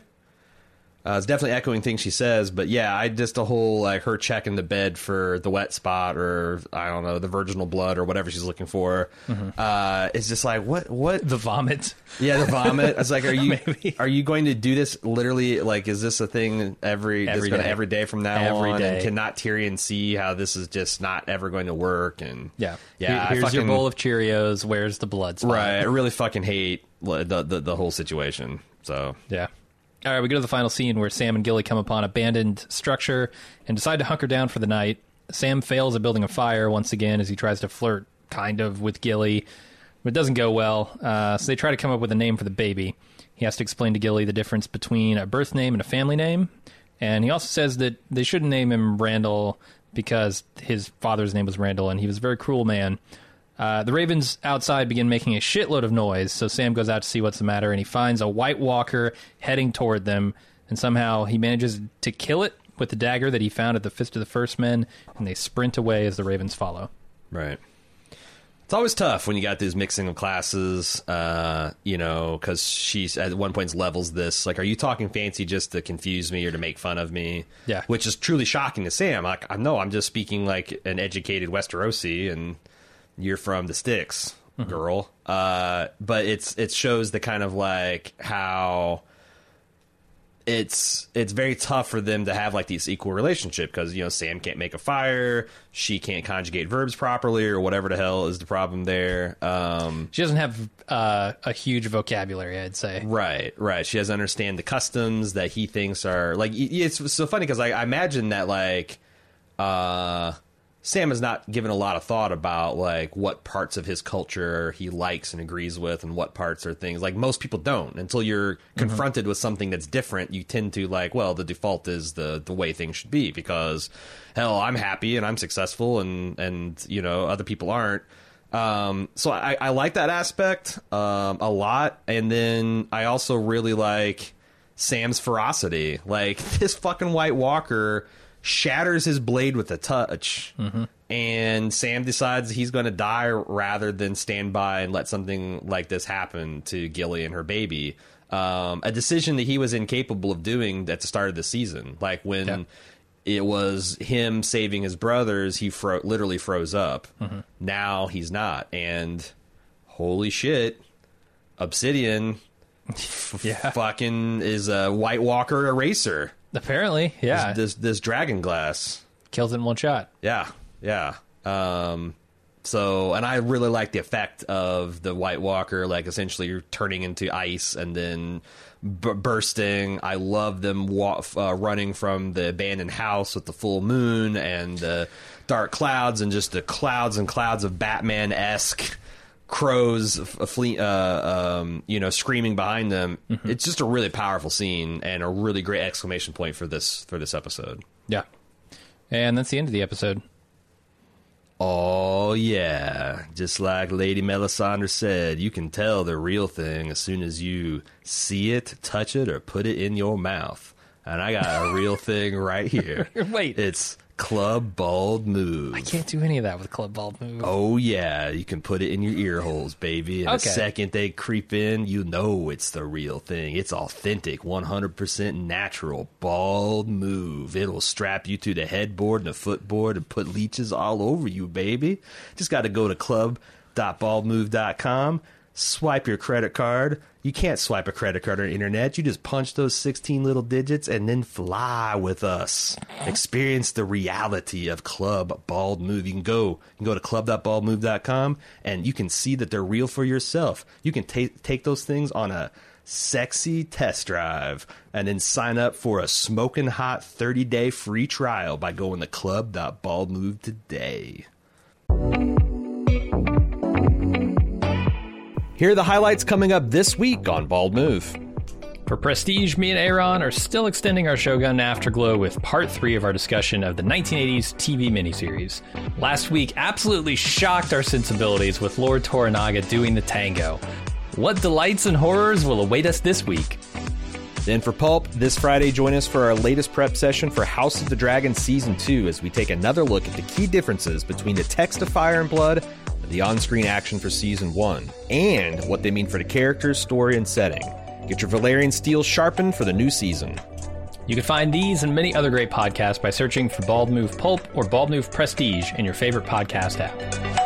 Uh, it's definitely echoing things she says, but yeah, I just the whole like her checking the bed for the wet spot or I don't know the virginal blood or whatever she's looking for. Uh, it's just like what what The vomit. yeah, the vomit. It's like, are you Maybe. are you going to do this literally? Like, is this a thing every Every that's gonna, day. every day from now Every on? day. And cannot Tyrion see how this is just not ever going to work? And Yeah. yeah. Here- I Here's your fucking- bowl of Cheerios. Where's the blood spot? right. I really fucking hate the the, the whole situation. So Yeah. All right, we go to the final scene where Sam and Gilly come upon abandoned structure and decide to hunker down for the night. Sam fails at building a fire once again as he tries to flirt, kind of, with Gilly, but it doesn't go well. Uh, so they try to come up with a name for the baby. He has to explain to Gilly the difference between a birth name and a family name. And he also says that they shouldn't name him Randall because his father's name was Randall, and he was a very cruel man. Uh, the ravens outside begin making a shitload of noise, so Sam goes out to see what's the matter, and he finds a White Walker heading toward them, and somehow he manages to kill it with the dagger that he found at the Fist of the First Men, and they sprint away as the ravens follow. right. It's always tough when you got this mixing of classes, uh, you know, because she's at one point levels this like, are you talking fancy just to confuse me or to make fun of me? Yeah. Which is truly shocking to Sam. Like, I know I'm just speaking like an educated Westerosi, and you're from the sticks, girl. Uh, but it's it shows the kind of like how it's it's very tough for them to have like this equal relationship because you know Sam can't make a fire, she can't conjugate verbs properly or whatever the hell is the problem there. Um, She doesn't have uh, a huge vocabulary, I'd say. right, right. She doesn't understand the customs that he thinks are like. y- It's so funny because I, I imagine that like. Uh, Sam has not given a lot of thought about like what parts of his culture he likes and agrees with, and what parts are things like most people don't. Until you're confronted mm-hmm. with something that's different, you tend to like, well, the default is the the way things should be, because hell, I'm happy and I'm successful, and and you know other people aren't. Um, so I, I like that aspect um, a lot, and then I also really like Sam's ferocity. Like, this fucking White Walker shatters his blade with a touch, mm-hmm. and Sam decides he's going to die rather than stand by and let something like this happen to Gilly and her baby. Um, a decision that he was incapable of doing at the start of the season. Like, when yeah. it was him saving his brothers, he fro- literally froze up. Mm-hmm. Now he's not. And holy shit, Obsidian yeah. f- fucking is a White Walker eraser. Apparently, yeah. This, this this dragon glass kills it in one shot. Yeah, yeah. Um, so, and I really like the effect of the White Walker, like essentially you're turning into ice and then b- bursting. I love them wa- uh, running from the abandoned house with the full moon and the dark clouds, and just the clouds and clouds of Batman-esque crows, fle- uh, um, you know, screaming behind them. Mm-hmm. It's just a really powerful scene and a really great exclamation point for this for this episode. Yeah, and that's the end of the episode. Oh yeah, just like Lady Melisandre said, you can tell the real thing as soon as you see it, touch it, or put it in your mouth. And I got a real thing right here. Wait, it's Club Bald Move. I can't do any of that with Club Bald Move. Oh, yeah. You can put it in your ear holes, baby. And okay. the second they creep in, you know it's the real thing. It's authentic, one hundred percent natural. Bald Move. It'll strap you to the headboard and the footboard and put leeches all over you, baby. Just got to go to club dot bald move dot com. Swipe your credit card. You can't swipe a credit card on the internet. You just punch those sixteen little digits and then fly with us. Experience the reality of Club Bald Move. You can go, you can go to club dot bald move dot com and you can see that they're real for yourself. You can take take those things on a sexy test drive and then sign up for a smoking hot thirty day free trial by going to club dot bald move today. Here are the highlights coming up this week on Bald Move. For Prestige, me and Aaron are still extending our Shogun Afterglow with part three of our discussion of the nineteen eighties T V miniseries. Last week absolutely shocked our sensibilities with Lord Toranaga doing the tango. What delights and horrors will await us this week? Then for Pulp, this Friday, join us for our latest prep session for House of the Dragon Season two as we take another look at the key differences between the text of Fire and Blood, the on-screen action for Season one, and what they mean for the characters, story, and setting. Get your Valyrian steel sharpened for the new season. You can find these and many other great podcasts by searching for Bald Move Pulp or Bald Move Prestige in your favorite podcast app.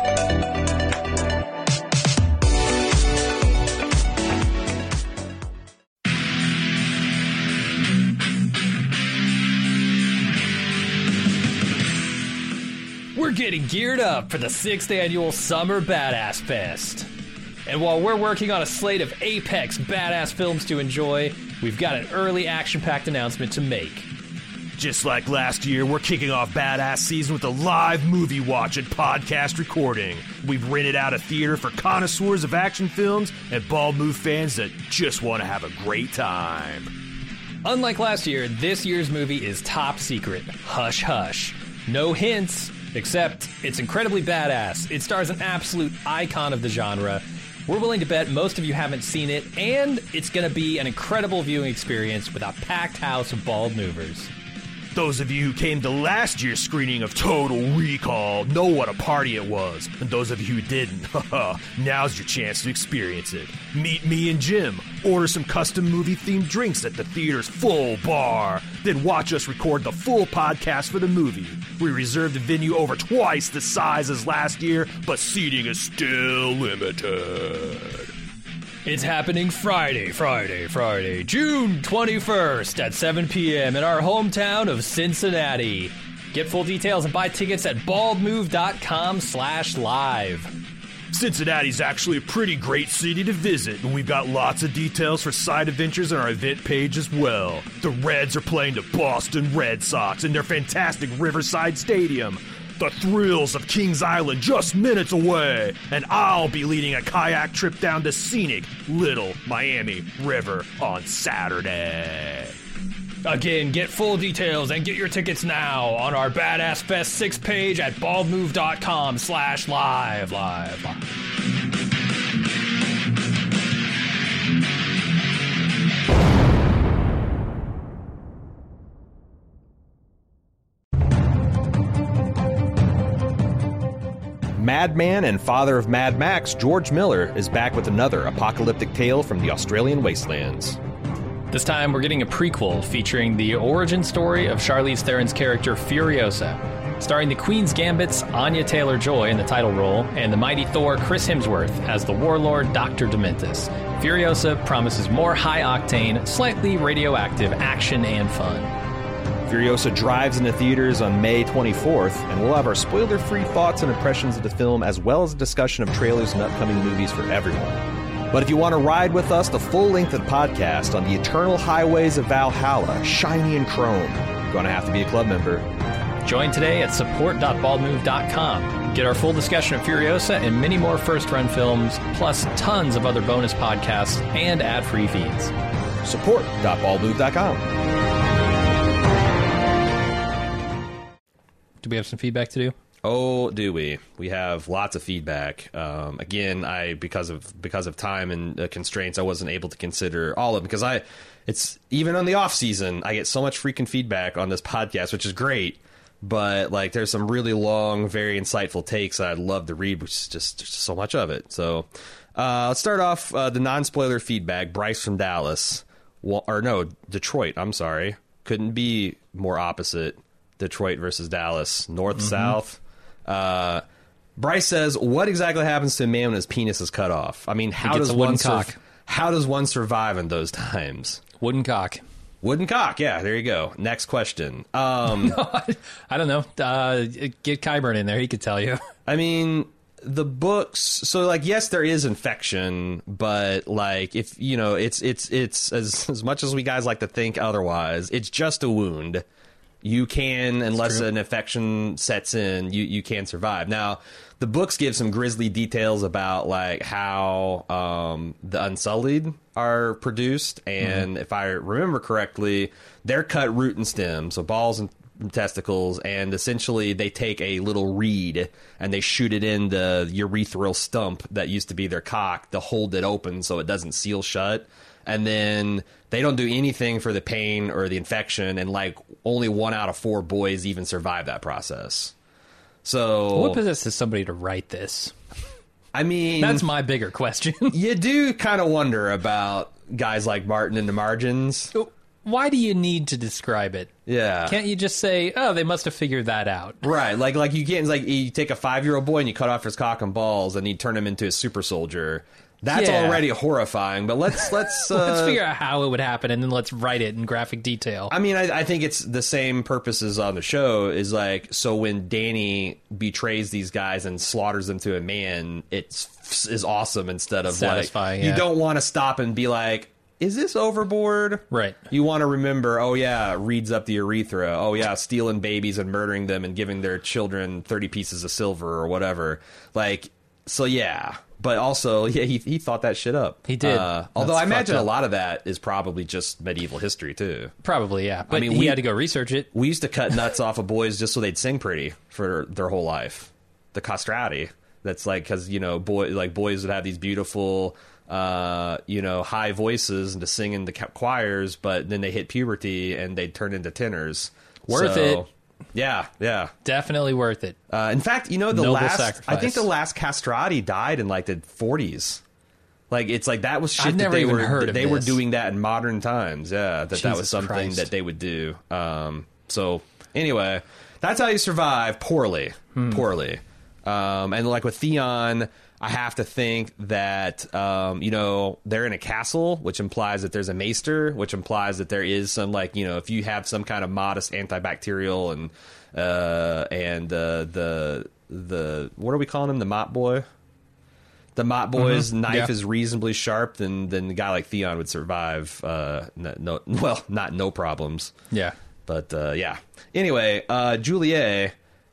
We're getting geared up for the sixth annual Summer Badass Fest. And while we're working on a slate of apex badass films to enjoy, we've got an early action-packed announcement to make. Just like last year, we're kicking off Badass Season with a live movie watch and podcast recording. We've rented out a theater for connoisseurs of action films and Bald Move fans that just want to have a great time. Unlike last year, this year's movie is top secret. Hush hush. No hints. Except, it's incredibly badass. It stars an absolute icon of the genre. We're willing to bet most of you haven't seen it, and it's going to be an incredible viewing experience with a packed house of bald movers. Those of you who came to last year's screening of Total Recall know what a party it was. And those of you who didn't, haha, now's your chance to experience it. Meet me and Jim, order some custom movie-themed drinks at the theater's full bar, then watch us record the full podcast for the movie. We reserved a venue over twice the size as last year, but seating is still limited. It's happening Friday, Friday, Friday, June twenty-first at seven p.m. in our hometown of Cincinnati. Get full details and buy tickets at baldmove.com slash live. Cincinnati's actually a pretty great city to visit, and we've got lots of details for side adventures on our event page as well. The Reds are playing the Boston Red Sox in their fantastic Riverside Stadium. The thrills of Kings Island just minutes away, and I'll be leading a kayak trip down to scenic Little Miami River on Saturday. Again, get full details and get your tickets now on our Badass Fest six page at baldmove.com slash live, live, live. Madman and father of Mad Max, George Miller, is back with another apocalyptic tale from the Australian wastelands. This time, we're getting a prequel featuring the origin story of Charlize Theron's character Furiosa, starring the Queen's Gambit's Anya Taylor-Joy in the title role and the mighty Thor Chris Hemsworth as the warlord Doctor Dementus. Furiosa promises more high-octane, slightly radioactive action and fun. Furiosa drives into theaters on May twenty-fourth, and we'll have our spoiler-free thoughts and impressions of the film, as well as a discussion of trailers and upcoming movies for everyone. But if you want to ride with us the full length of the podcast on the eternal highways of Valhalla, shiny and chrome, you're going to have to be a club member. Join today at support dot bald move dot com. Get our full discussion of Furiosa and many more first-run films, plus tons of other bonus podcasts and ad-free feeds. support dot bald move dot com. Do we have some feedback to do? Oh, do we? We have lots of feedback. Um, again, I because of because of time and uh, constraints, I wasn't able to consider all of them because I, it's even on the off season, I get so much freaking feedback on this podcast, which is great. But like, there's some really long, very insightful takes that I'd love to read, which is just, just so much of it. So uh, let's start off uh, the non-spoiler feedback. Bryce from Dallas, well, or no, Detroit. I'm sorry, couldn't be more opposite. Detroit versus Dallas, north, mm-hmm. south. Uh, Bryce says, what exactly happens to a man when his penis is cut off? I mean, how does one sur- how does one survive in those times? Wooden cock. Wooden cock, yeah, there you go. Next question. Um, no, I, I don't know. Uh, get Kyburn in there. He could tell you. I mean, the books, so like, yes, there is infection, but like, if, you know, it's, it's, it's as, as much as we guys like to think otherwise, it's just a wound. You can, unless an infection sets in, you, you can survive. Now, the books give some grisly details about like how um, the Unsullied are produced, and mm-hmm. if I remember correctly, they're cut root and stem, so balls and testicles, and essentially they take a little reed and they shoot it in the urethral stump that used to be their cock to hold it open so it doesn't seal shut. And then they don't do anything for the pain or the infection, and like only one out of four boys even survive that process. So what possesses somebody to write this? I mean, that's my bigger question. You do kind of wonder about guys like Martin in the margins. Why do you need to describe it? Yeah. Can't you just say, oh, they must have figured that out? Right. Like, like you can't, like, you take a five-year-old boy and you cut off his cock and balls and you turn him into a super soldier. That's yeah. already horrifying, but let's let's uh, let's figure out how it would happen, and then let's write it in graphic detail. I mean, I, I think it's the same purposes on the show. Is like, so when Danny betrays these guys and slaughters them to a man, it's is awesome. Instead of satisfying, like, yeah. you don't want to stop and be like, is this overboard? Right. You want to remember, oh yeah, reeds up the urethra. Oh yeah, stealing babies and murdering them and giving their children thirty pieces of silver or whatever. Like, so yeah. But also, yeah, he he thought that shit up. He did. Uh, although I imagine a lot of that is probably just medieval history, too. Probably, yeah. But I mean, he we had to go research it. We used to cut nuts off of boys just so they'd sing pretty for their whole life. The castrati. That's like, because, you know, boy, like boys would have these beautiful, uh, you know, high voices and to sing in the choirs, but then they hit puberty and they'd turn into tenors. Worth so, it. Yeah, yeah. Definitely worth it. Uh, in fact, you know, the Noble last, sacrifice. I think the last castrati died in like the forties. Like, it's like that was shit I've that never they even were heard of they this. were doing that in modern times. Yeah, that Jesus that was something Christ. that they would do. Um, so anyway, that's how you survive poorly, hmm. poorly. Um, and like with Theon, I have to think that, um, you know, they're in a castle, which implies that there's a maester, which implies that there is some, like, you know, if you have some kind of modest antibacterial and, uh, and, uh, the, the, what are we calling him? The mop boy? The mop boy's mm-hmm. knife yeah. is reasonably sharp, then, then a guy like Theon would survive, uh, no, no well, not no problems. Yeah. But, uh, yeah. Anyway, uh, Juliet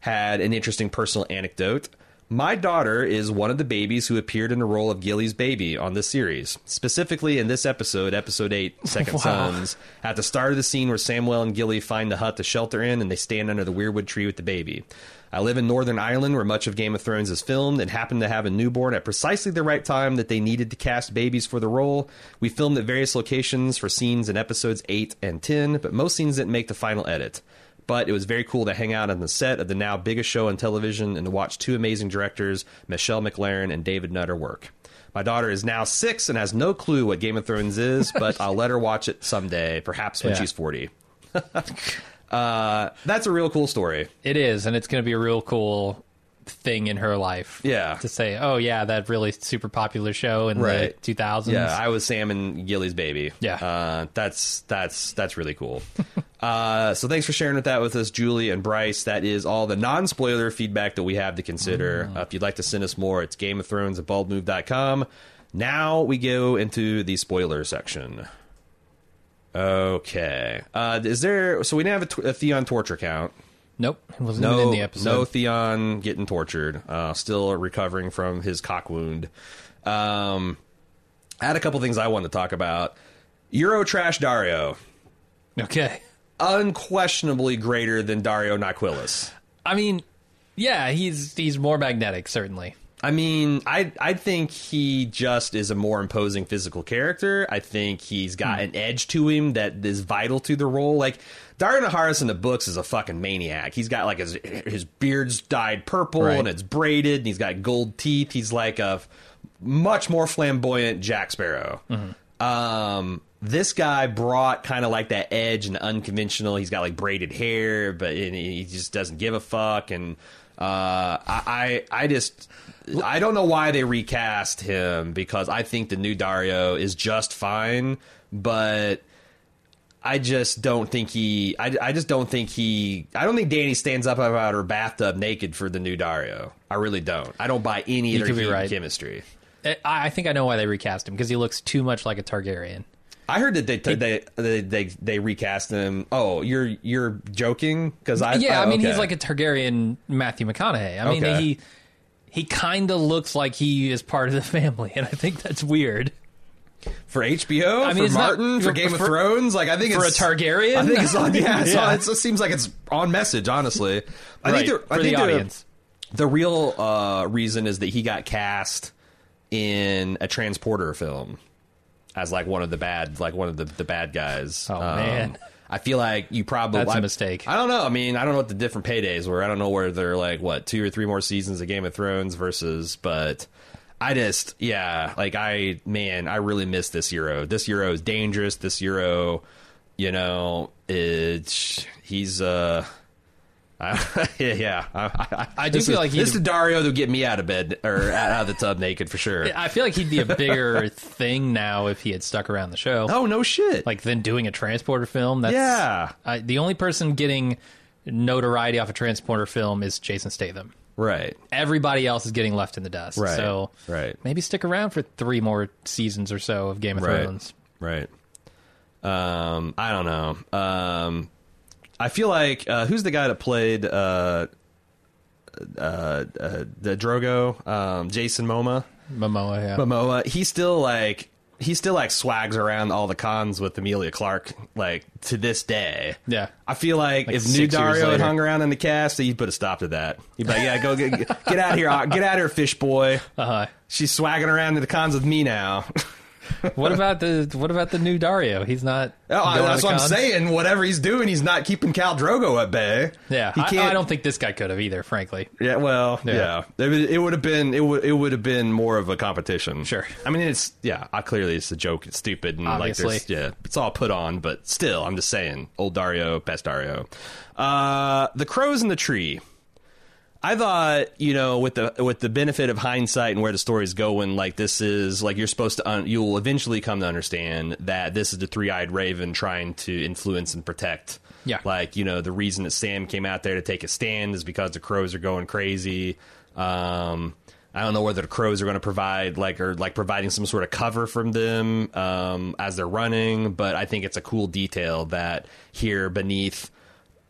had an interesting personal anecdote. My daughter is one of the babies who appeared in the role of Gilly's baby on this series. Specifically in this episode, episode eight, Second Wow. Sons, at the start of the scene where Samuel and Gilly find the hut to shelter in and they stand under the weirwood tree with the baby. I live in Northern Ireland where much of Game of Thrones is filmed and happened to have a newborn at precisely the right time that they needed to cast babies for the role. We filmed at various locations for scenes in episodes eight and ten, but most scenes didn't make the final edit. But it was very cool to hang out on the set of the now biggest show on television and to watch two amazing directors, Michelle MacLaren and David Nutter, work. My daughter is now six and has no clue what Game of Thrones is, but I'll let her watch it someday, perhaps when Yeah. she's forty. uh, that's a real cool story. It is, and it's going to be a real cool thing in her life. Yeah. To say, oh, yeah, that really super popular show in Right. the two thousands. Yeah, I was Sam and Gilly's baby. Yeah. Uh, that's that's that's really cool. uh, so thanks for sharing with that with us, Julie and Bryce. That is all the non-spoiler feedback that we have to consider. Mm. Uh, if you'd like to send us more, it's Game of Thrones at bald move dot com. Now we go into the spoiler section. Okay. Uh, is there... So we didn't have a, t- a Theon torture count. Nope. It wasn't No, even in the episode. no Theon getting tortured. Uh, still recovering from his cock wound. Um, I had a couple things I wanted to talk about. Eurotrash Dario, Okay. unquestionably greater than Dario Naquilis. I mean, yeah, he's he's more magnetic, certainly. I mean, I I think he just is a more imposing physical character. I think he's got an edge to him that is vital to the role. Like, Dario Naharis in the books is a fucking maniac. He's got, like, his his beard's dyed purple, Right. and it's braided, and he's got gold teeth. He's like a f- much more flamboyant Jack Sparrow. Um, this guy brought kind of like that edge and unconventional. He's got, like, braided hair, but and he just doesn't give a fuck, and... Uh, I, I I just I don't know why they recast him, because I think the new Dario is just fine, but I just don't think he I, I just don't think he I don't think Dany stands up about her bathtub naked for the new Dario. I really don't. I don't buy any You of could their be heat right. chemistry. I, I think I know why they recast him, because he looks too much like a Targaryen. I heard that they they they they, they recast him. Oh, you're you're joking? Because I yeah, oh, I mean, okay. he's like a Targaryen Matthew McConaughey. I mean, Okay. he he kind of looks like he is part of the family, and I think that's weird. For H B O, I mean, for it's not- Martin, for, for- Game of for- Thrones. Like, I think for it's a Targaryen? I think it's on. Yeah, it's Yeah. on, it's, it seems like it's on message. Honestly, I Right, think the, I for think the audience. The real uh, reason is that he got cast in a Transporter film as like one of the bad, like one of the, the bad guys. Oh, man. I feel like you probably That's a I- mistake. I don't know. I mean, I don't know what the different paydays were. I don't know where they're like what two or three more seasons of Game of Thrones versus, but. I just, yeah, like I, man, I really miss this Euro. This Euro is dangerous. This Euro, you know, it's, he's, uh, I, yeah, I, I, I do this feel is, like he'd- this is the Dario that would get me out of bed or out of the tub naked for sure. I feel like he'd be a bigger thing now if he had stuck around the show. Oh, no shit. Like, than doing a Transporter film. That's, Yeah. I, the only person getting notoriety off a Transporter film is Jason Statham. Right. Everybody else is getting left in the dust. Right, So right. maybe stick around for three more seasons or so of Game of Right. Thrones. Right. Um, I don't know. Um, I feel like uh, who's the guy that played uh, uh, uh, the Drogo? Um, Jason Momoa. Momoa, yeah. Momoa. He still like he still like swags around all the cons with Emilia Clarke like to this day. Yeah. I feel like, Like if six new years Dario had later. hung around in the cast, he'd put a stop to that. He'd be like, "Yeah, go get, get out of here, get out of here, fish boy." Uh-huh. She's swagging around to the cons with me now. What about the what about the new Dario? He's not. Oh, going that's to what I'm cons? saying. Whatever he's doing, he's not keeping Khal Drogo at bay. Yeah, he I, can't. I don't think this guy could have either. Frankly, Yeah, well, Yeah. yeah, It, would- it would have been it would it would have been more of a competition. Sure. I mean, it's yeah. I, clearly, it's a joke. It's stupid and Obviously. like there's yeah. It's all put on, but still, I'm just saying. Old Dario, best Dario. Uh, the crows in the tree. I thought, you know, with the with the benefit of hindsight and where the story's going, like this is like you're supposed to, un- you'll eventually come to understand that this is the three-eyed raven trying to influence and protect. Yeah. Like, you know, the reason that Sam came out there to take a stand is because the crows are going crazy. Um, I don't know whether the crows are going to provide like or like providing some sort of cover from them um, as they're running, but I think it's a cool detail that here beneath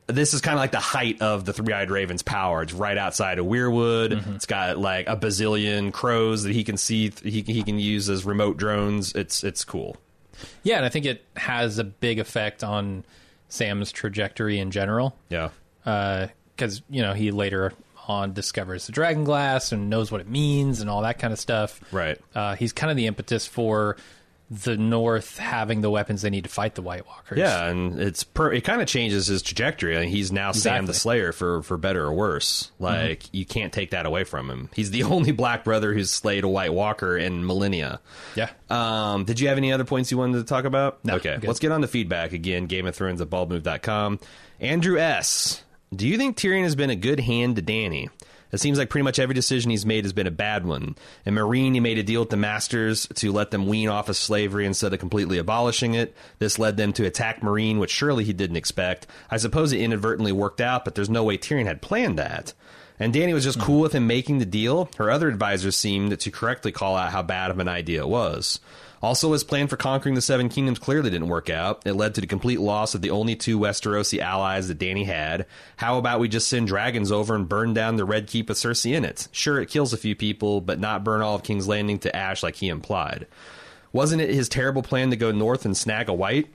this is kind of like the height of the Three-Eyed Raven's power. It's right outside of Weirwood. Mm-hmm. It's got like a bazillion crows that he can see. He he can use as remote drones. It's it's cool. Yeah, and I think it has a big effect on Sam's trajectory in general. Yeah, because uh, you know he later on discovers the Dragon Glass and knows what it means and all that kind of stuff. Right. Uh, he's kind of the impetus for the North having the weapons they need to fight the White Walkers. Yeah, and it's per- it kind of changes his trajectory. I mean, he's now exactly. Sam the Slayer for, for better or worse. Like, mm-hmm. you can't take that away from him. He's the only black brother who's slayed a White Walker in millennia. Yeah. Um, did you have any other points you wanted to talk about? No. Okay, let's get on to feedback. Again, Game of Thrones at bald move dot com. Andrew S. Do you think Tyrion has been a good hand to Dany? It seems like pretty much every decision he's made has been a bad one. In Meereen, he made a deal with the Masters to let them wean off of slavery instead of completely abolishing it. This led them to attack Meereen, which surely he didn't expect. I suppose it inadvertently worked out, but there's no way Tyrion had planned that. And Dany was just cool with him making the deal. Her other advisors seemed to correctly call out how bad of an idea it was. Also, his plan for conquering the Seven Kingdoms clearly didn't work out. It led to the complete loss of the only two Westerosi allies that Dany had. How about we just send dragons over and burn down the Red Keep with Cersei in it? Sure, it kills a few people, but not burn all of King's Landing to ash like he implied. Wasn't it his terrible plan to go north and snag a White?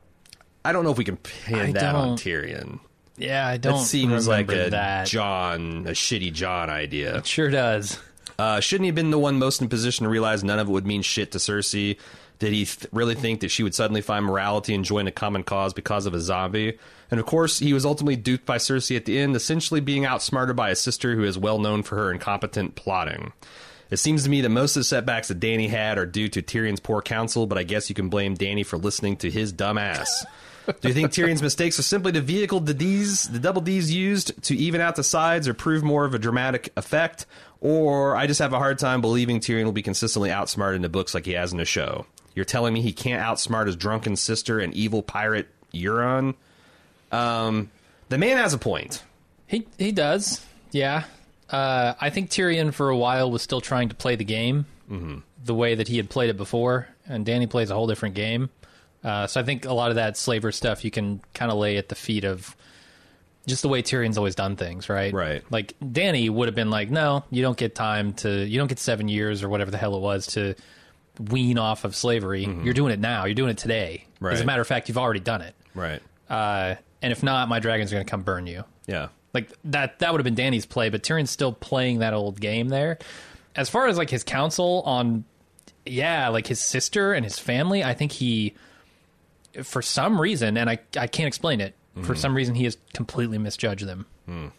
I don't know if we can pin I that don't. on Tyrion. Yeah, I don't That seems like a that. John, a shitty John idea. It sure does. Uh, shouldn't he have been the one most in position to realize none of it would mean shit to Cersei? Did he th- really think that she would suddenly find morality and join a common cause because of a zombie? And of course, he was ultimately duped by Cersei at the end, essentially being outsmarted by a sister who is well known for her incompetent plotting. It seems to me that most of the setbacks that Dany had are due to Tyrion's poor counsel, but I guess you can blame Dany for listening to his dumb ass. Do you think Tyrion's mistakes are simply the vehicle the D's, the double D's used to even out the sides or prove more of a dramatic effect? Or I just have a hard time believing Tyrion will be consistently outsmarted in the books like he has in the show. You're telling me he can't outsmart his drunken sister and evil pirate Euron? Um, the man has a point. He he does, yeah. Uh, I think Tyrion for a while was still trying to play the game mm-hmm. the way that he had played it before, and Dany plays a whole different game. Uh, so I think a lot of that slaver stuff you can kind of lay at the feet of just the way Tyrion's always done things, right? Right. Like, Dany would have been like, no, you don't get time to, you don't get seven years or whatever the hell it was to wean off of slavery. Mm-hmm. You're doing it now. You're doing it today. Right. As a matter of fact, you've already done it. Right. Uh, and if not, my dragons are going to come burn you. Yeah. Like, that that would have been Dany's play, but Tyrion's still playing that old game there. As far as, like, his counsel on, yeah, like, his sister and his family, I think he, for some reason, and I, I can't explain it, mm-hmm. for some reason he has completely misjudged them. Mm.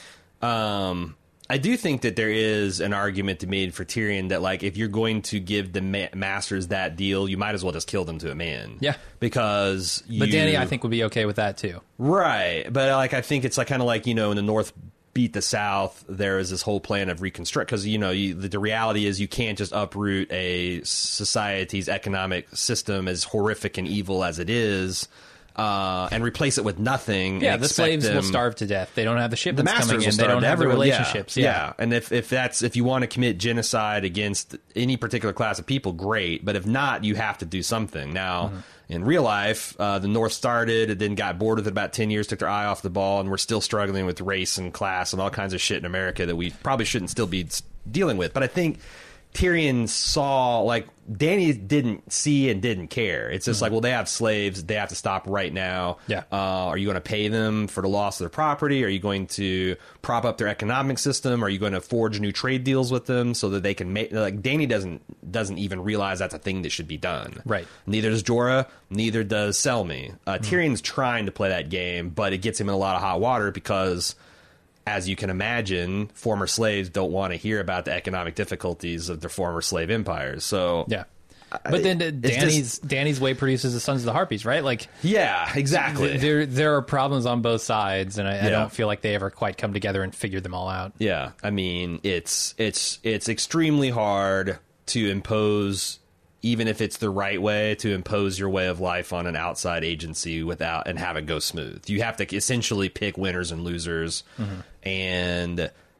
Um... I do think that there is an argument to be made for Tyrion that, like, if you're going to give the ma- Masters that deal, you might as well just kill them to a man. Yeah. Because you... But Dany, I think, would be okay with that, too. Right. But, like, I think it's like kind of like, you know, in the North beat the South, there is this whole plan of reconstruct. Because, you know, you, the, the reality is you can't just uproot a society's economic system as horrific and evil as it is... Uh, and replace it with nothing. Yeah, the slaves them, will starve to death. They don't have the shipments the masters coming in. Will they don't have everyone. the relationships. Yeah, yeah. yeah. And if, if that's if you want to commit genocide against any particular class of people, great. But if not, you have to do something. Now, mm-hmm. in real life, uh, the North started, and then got bored with it about ten years, took their eye off the ball, and we're still struggling with race and class and all kinds of shit in America that we probably shouldn't still be dealing with. But I think Tyrion saw, like, Dany didn't see and didn't care. It's just mm-hmm. like, well, they have slaves. They have to stop right now. Yeah. Uh, are you going to pay them for the loss of their property? Are you going to prop up their economic system? Are you going to forge new trade deals with them so that they can make, like, Dany doesn't doesn't even realize that's a thing that should be done. Right. Neither does Jorah. Neither does Selmy. Uh, mm-hmm. Tyrion's trying to play that game, but it gets him in a lot of hot water because, as you can imagine, former slaves don't want to hear about the economic difficulties of their former slave empires. So yeah, but then uh, Dany's just, Dany's way produces the Sons of the Harpies, right? Like, yeah, exactly. Th- there there are problems on both sides, and I, yeah. I don't feel like they ever quite come together and figured them all out. Yeah, I mean, it's it's it's extremely hard to impose, even if it's the right way, to impose your way of life on an outside agency without and have it go smooth. You have to essentially pick winners and losers, mm-hmm. and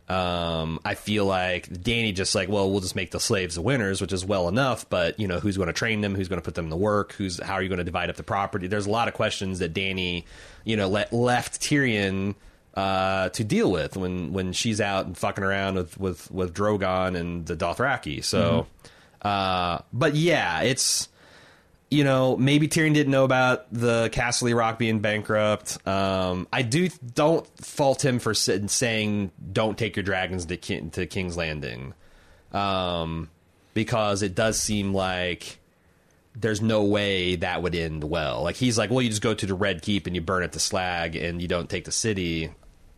Um, I feel like Dany just like, well, we'll just make the slaves the winners, which is well enough. But, you know, who's going to train them? Who's going to put them to work? Who's how are you going to divide up the property? There's a lot of questions that Dany, you know, let, left Tyrion uh, to deal with when, when she's out and fucking around with, with, with Drogon and the Dothraki. So, mm-hmm. uh, but yeah, it's, you know, maybe Tyrion didn't know about the Casterly Rock being bankrupt. Um, I do don't fault him for saying don't take your dragons to, King, to King's Landing, um, because it does seem like there's no way that would end well. Like he's like, well, you just go to the Red Keep and you burn it to slag and you don't take the city.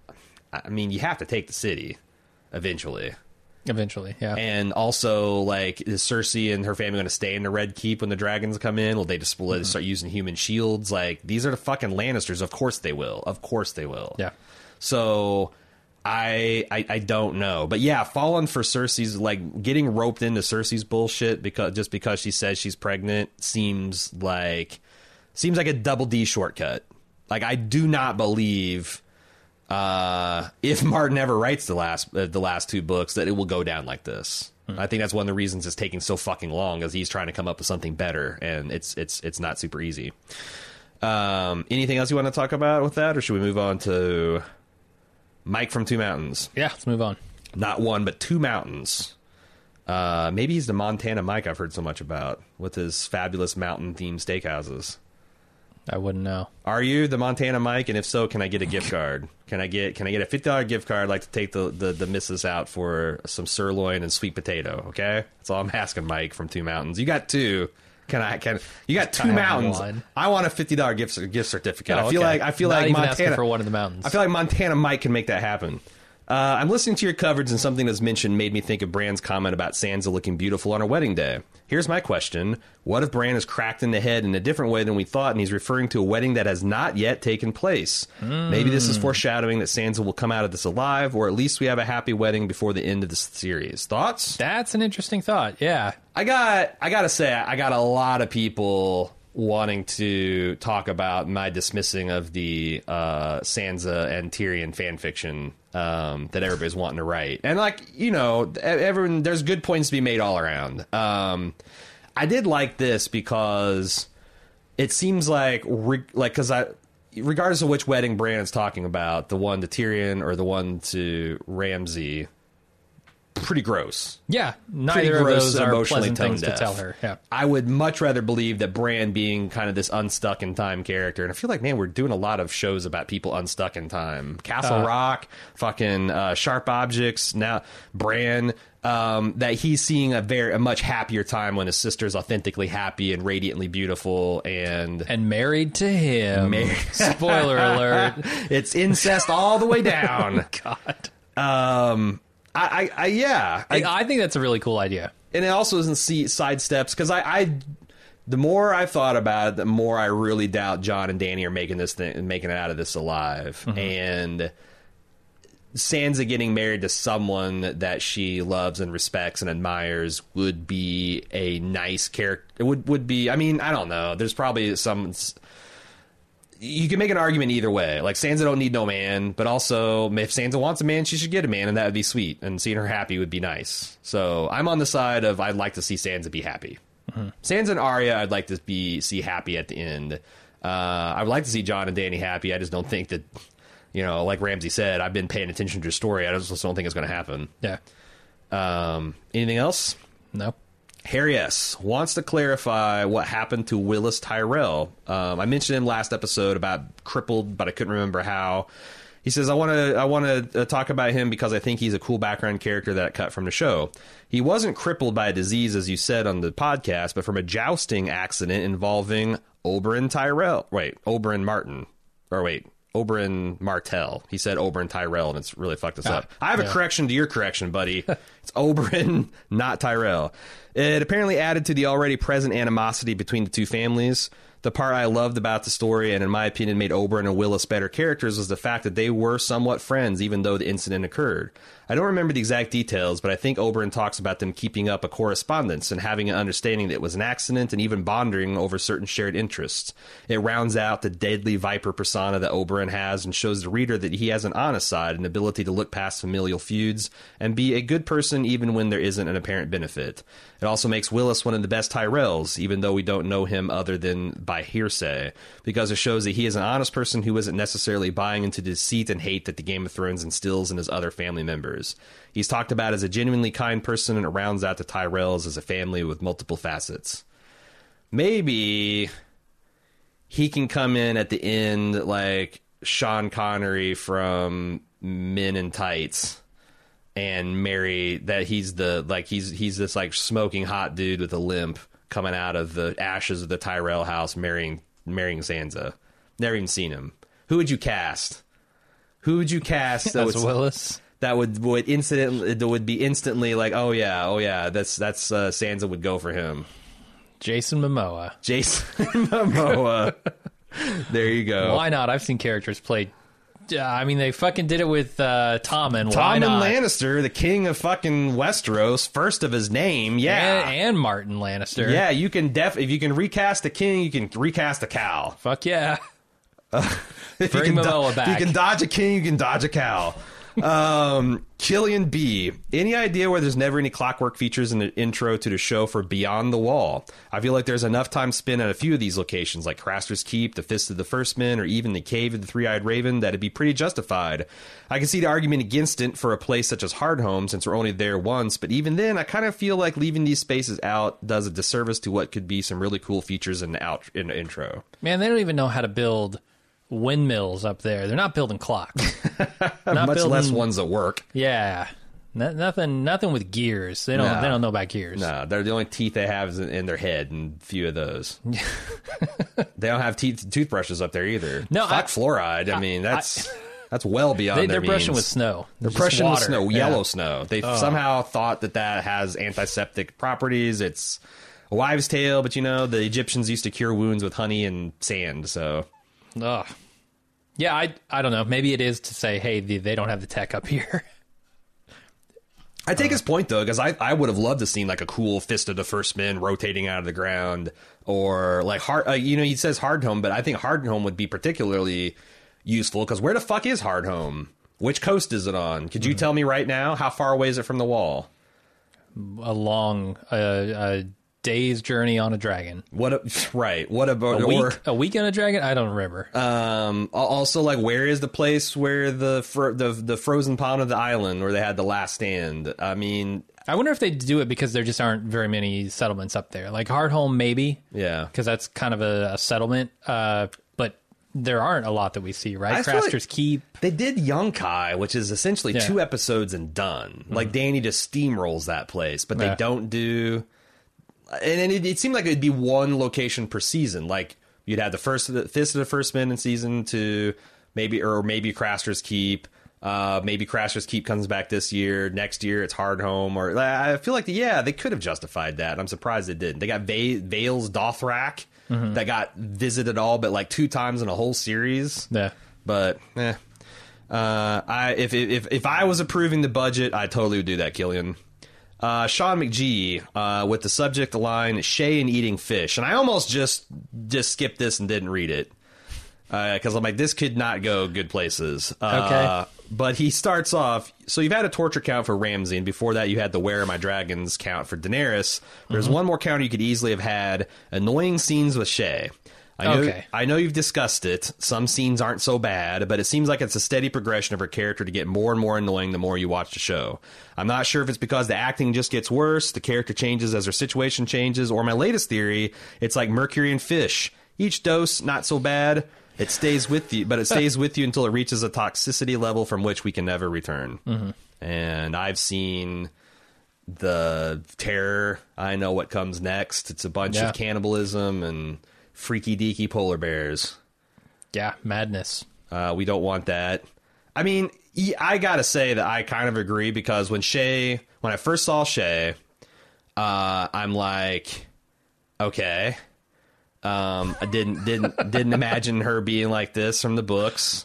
I mean, you have to take the city eventually. Eventually, yeah. And also, like, is Cersei and her family going to stay in the Red Keep when the dragons come in? Will they just mm-hmm. start using human shields? Like, these are the fucking Lannisters. Of course they will. Of course they will. Yeah. So, I, I I don't know. But yeah, falling for Cersei's, like, getting roped into Cersei's bullshit because just because she says she's pregnant seems like, seems like a double D shortcut. Like, I do not believe... Uh, if Martin ever writes the last uh, the last two books, that it will go down like this. Hmm. I think that's one of the reasons it's taking so fucking long, is he's trying to come up with something better, and it's it's it's not super easy. Um, anything else you want to talk about with that, or should we move on to Mike from Two Mountains? Yeah, let's move on. Not one, but two mountains. Uh, maybe he's the Montana Mike I've heard so much about with his fabulous mountain-themed steakhouses. I wouldn't know. Are you the Montana Mike? And if so, can I get a gift card? Can I get can I get a fifty dollar gift card? I'd like to take the, the, the missus out for some sirloin and sweet potato, okay? That's all I'm asking, Mike from Two Mountains. You got two. Can I can you got two I mountains? One. I want a fifty dollar gift gift certificate. Oh, I feel okay. like I feel Not like even Montana asking for one of the mountains. I feel like Montana Mike can make that happen. Uh, I'm listening to your coverage, and something that's mentioned made me think of Bran's comment about Sansa looking beautiful on her wedding day. Here's my question. What if Bran is cracked in the head in a different way than we thought, and he's referring to a wedding that has not yet taken place? Mm. Maybe this is foreshadowing that Sansa will come out of this alive, or at least we have a happy wedding before the end of the series. Thoughts? That's an interesting thought, yeah. I got, I gotta say, I got a lot of people wanting to talk about my dismissing of the uh, Sansa and Tyrion fan fiction um, that everybody's wanting to write. And, like, you know, everyone, there's good points to be made all around. Um, I did like this because it seems like, re- like, because I, regardless of which wedding Bran is talking about, the one to Tyrion or the one to Ramsay, pretty gross. Yeah, neither pretty of gross, those are emotionally pleasant tone things deaf. to tell her. Yeah. I would much rather believe that Bran being kind of this unstuck in time character, and I feel like, man, we're doing a lot of shows about people unstuck in time. Castle uh, Rock, fucking uh, Sharp Objects, now Bran, um, that he's seeing a very a much happier time when his sister's authentically happy and radiantly beautiful and and married to him. Mar- Spoiler alert! It's incest all the way down. God. Um. I, I, I yeah, I, I think that's a really cool idea, and it also doesn't see sidesteps because I, I, the more I've thought about it, the more I really doubt Jon and Dany are making this thing, making it out of this alive, mm-hmm. and Sansa getting married to someone that she loves and respects and admires would be a nice character. It would would be. I mean, I don't know. There's probably some. You can make an argument either way. Like, Sansa don't need no man, but also if Sansa wants a man, she should get a man, and that would be sweet. And seeing her happy would be nice. So I'm on the side of I'd like to see Sansa be happy. Mm-hmm. Sansa and Arya, I'd like to be see happy at the end. Uh, I would like to see Jon and Dany happy. I just don't think that, you know, like Ramsay said, I've been paying attention to your story. I just don't think it's going to happen. Yeah. Um, anything else? No. Harry S. wants to clarify what happened to Willis Tyrell. Um, I mentioned him last episode about crippled, but I couldn't remember how. He says, I want to I want to talk about him because I think he's a cool background character that I cut from the show. He wasn't crippled by a disease, as you said on the podcast, but from a jousting accident involving Oberyn Tyrell. Wait, Oberyn Martin. Or wait, Oberyn Martell. He said Oberyn Tyrell, and it's really fucked us ah, up. I have yeah. a correction to your correction, buddy. It's Oberyn, not Tyrell. It apparently added to the already present animosity between the two families. The part I loved about the story, and in my opinion made Oberyn and Willis better characters, was the fact that they were somewhat friends, even though the incident occurred. I don't remember the exact details, but I think Oberyn talks about them keeping up a correspondence and having an understanding that it was an accident, and even bonding over certain shared interests. It rounds out the deadly viper persona that Oberyn has and shows the reader that he has an honest side, an ability to look past familial feuds, and be a good person even when there isn't an apparent benefit. It also makes Willis one of the best Tyrells, even though we don't know him other than by hearsay, because it shows that he is an honest person who isn't necessarily buying into the deceit and hate that the Game of Thrones instills in his other family members. He's talked about as a genuinely kind person, and it rounds out the Tyrells as a family with multiple facets. Maybe he can come in at the end like Sean Connery from Men in Tights and marry that he's the like he's he's this like smoking hot dude with a limp coming out of the ashes of the Tyrell house marrying marrying Sansa. Never even seen him. Who would you cast? Who would you cast that That's would, Willis. That would would incident that would be instantly like, oh yeah, oh yeah, that's that's uh, Sansa would go for him. Jason Momoa. Jason Momoa. There you go. Why not? I've seen characters played. Uh, I mean, they fucking did it with uh, Tommen. Why Tommen not? Lannister, the king of fucking Westeros, first of his name. Yeah, and, and Martin Lannister. Yeah, you can def if you can recast a king, you can recast a cow. Fuck yeah. Uh, if Bring you can Momoa do- back. If you can dodge a king, you can dodge a cow. um, Killian B. Any idea where there's never any clockwork features in the intro to the show for Beyond the Wall? I feel like there's enough time spent at a few of these locations, like Craster's Keep, the Fist of the First Men, or even the Cave of the Three-Eyed Raven, that'd be pretty justified. I can see the argument against it for a place such as Hardhome, since we're only there once, but even then, I kind of feel like leaving these spaces out does a disservice to what could be some really cool features in the, out- in the intro. Man, they don't even know how to build windmills up there. They're not building clocks. Not Much building, less ones that work. Yeah, no, nothing. Nothing with gears. They don't. No. They don't know about gears. No, they're the only teeth they have is in, in their head, and few of those. They don't have teeth toothbrushes up there either. No, fuck I, fluoride. I, I mean, that's I, that's well beyond. They, their they're brushing means. with snow. They're Just brushing water. with snow, Yeah. yellow snow. They Oh. somehow thought that that has antiseptic properties. It's a wives' tale, but you know the Egyptians used to cure wounds with honey and sand. So, Ugh. Yeah, I I don't know. Maybe it is to say, hey, they, they don't have the tech up here. I take uh, his point though, because I, I would have loved to seen like a cool Fist of the First Men rotating out of the ground, or like hard. Uh, you know, he says Hardhome, but I think Hardhome would be particularly useful because where the fuck is Hardhome? Which coast is it on? Could you mm-hmm. tell me right now? How far away is it from the Wall? A long, uh, a day's journey on a dragon. What? A, right. What about a week? Or, a week on a dragon? I don't remember. Um. Also, like, where is the place where the fro- the the frozen pond of the island where they had the last stand? I mean, I wonder if they do it because there just aren't very many settlements up there. Like Hardhome, maybe. Yeah. Because that's kind of a, a settlement. Uh, but there aren't a lot that we see, right? Craster's like Keep. They did Yunkai, which is essentially yeah. two episodes and done. Mm-hmm. Like Dany just steamrolls that place, but they yeah. don't do. And it, it seemed like it'd be one location per season. Like you'd have the first, the Fist of the First Men in season two, maybe, or maybe Craster's Keep. Uh, maybe Craster's Keep comes back this year. Next year it's Hardhome. Or I feel like yeah, they could have justified that. I'm surprised they didn't. They got Va- Vale's Dothrak mm-hmm. that got visited all, but like two times in a whole series. Yeah, but eh. Uh, I if if if I was approving the budget, I totally would do that, Killian. Uh, Sean McGee uh, with the subject line Shay and eating fish, and I almost just just skipped this and didn't read it because uh, I'm like, this could not go good places. Uh, okay, but he starts off. So you've had a torture count for Ramsay, and before that you had the Where Are My Dragons count for Daenerys. There's mm-hmm. one more counter you could easily have had: annoying scenes with Shay. I know, okay. I know you've discussed it. Some scenes aren't so bad, but it seems like it's a steady progression of her character to get more and more annoying the more you watch the show. I'm not sure if it's because the acting just gets worse, the character changes as her situation changes, or my latest theory, it's like Mercury and Fish. Each dose, not so bad. It stays with you, but it stays with you until it reaches a toxicity level from which we can never return. Mm-hmm. And I've seen the Terror. I know what comes next. It's a bunch yeah. of cannibalism and freaky deaky polar bears. Yeah, madness. Uh, we don't want that. I mean, I gotta say that I kind of agree because when Shay, when I first saw Shay, uh, I'm like, okay. Um, I didn't didn't didn't imagine her being like this from the books,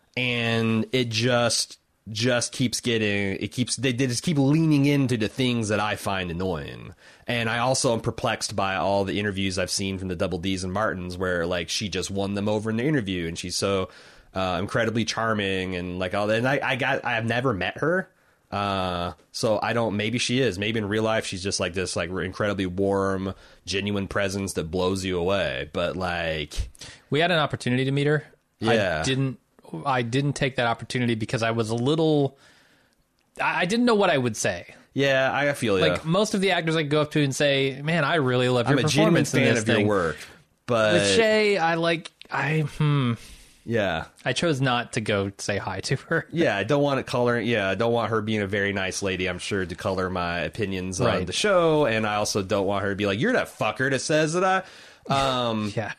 and it just just keeps getting it keeps they, they just keep leaning into the things that I find annoying. And I also am perplexed by all the interviews I've seen from the Double D's and Martins where like she just won them over in the interview and she's so uh, incredibly charming and like all that. And I, I got I have never met her. Uh, so I don't, maybe she is, maybe in real life, she's just like this, like incredibly warm, genuine presence that blows you away. But like, we had an opportunity to meet her. Yeah. I didn't, I didn't take that opportunity because I was a little, I I didn't know what I would say. Yeah, I feel you. Like most of the actors I go up to and say, man, I really love your I'm a genuine performance in fan this of thing. your work, but With Shay, I like, I, hmm. yeah. I chose not to go say hi to her. Yeah, I don't want it color. Yeah, I don't want her being a very nice lady, I'm sure, to color my opinions on Right. the show. And I also don't want her to be like, you're that fucker that says that I. Um, Yeah.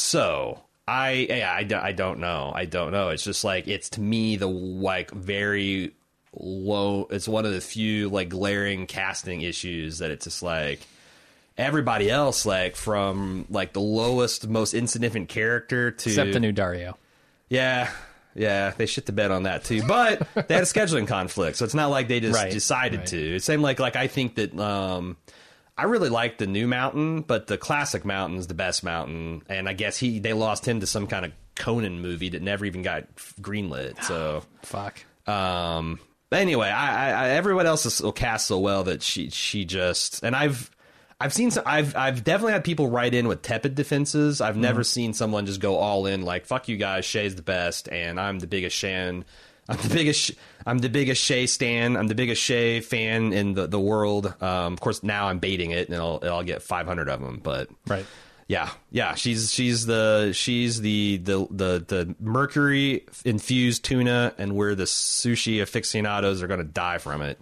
So I, yeah, I, don't- I don't know. I don't know. It's just like, it's to me the like very low. It's one of the few like glaring casting issues that it's just like everybody else, like from like the lowest, most insignificant character to Except the new Dario. yeah, yeah, they shit the bed on that too. But they had a scheduling conflict, so it's not like they just Right, decided right. to. It's same like like I think that um, I really like the new Mountain, but the classic Mountain's the best Mountain, and I guess he they lost him to some kind of Conan movie that never even got greenlit. So Fuck. um, but anyway, I, I, I everyone else is will cast so well that she she just and I've. I've seen some, I've I've definitely had people write in with tepid defenses. I've never seen someone just go all in like fuck you guys, Shay's the best, and I'm the biggest Shan, I'm the biggest I'm the biggest Shay stan, I'm the biggest Shay fan in the the world. Um, of course now I'm baiting it and I'll I'll get five hundred of them, but Right. yeah, yeah, she's she's the she's the the the, the mercury infused tuna, and we're the sushi aficionados are going to die from it.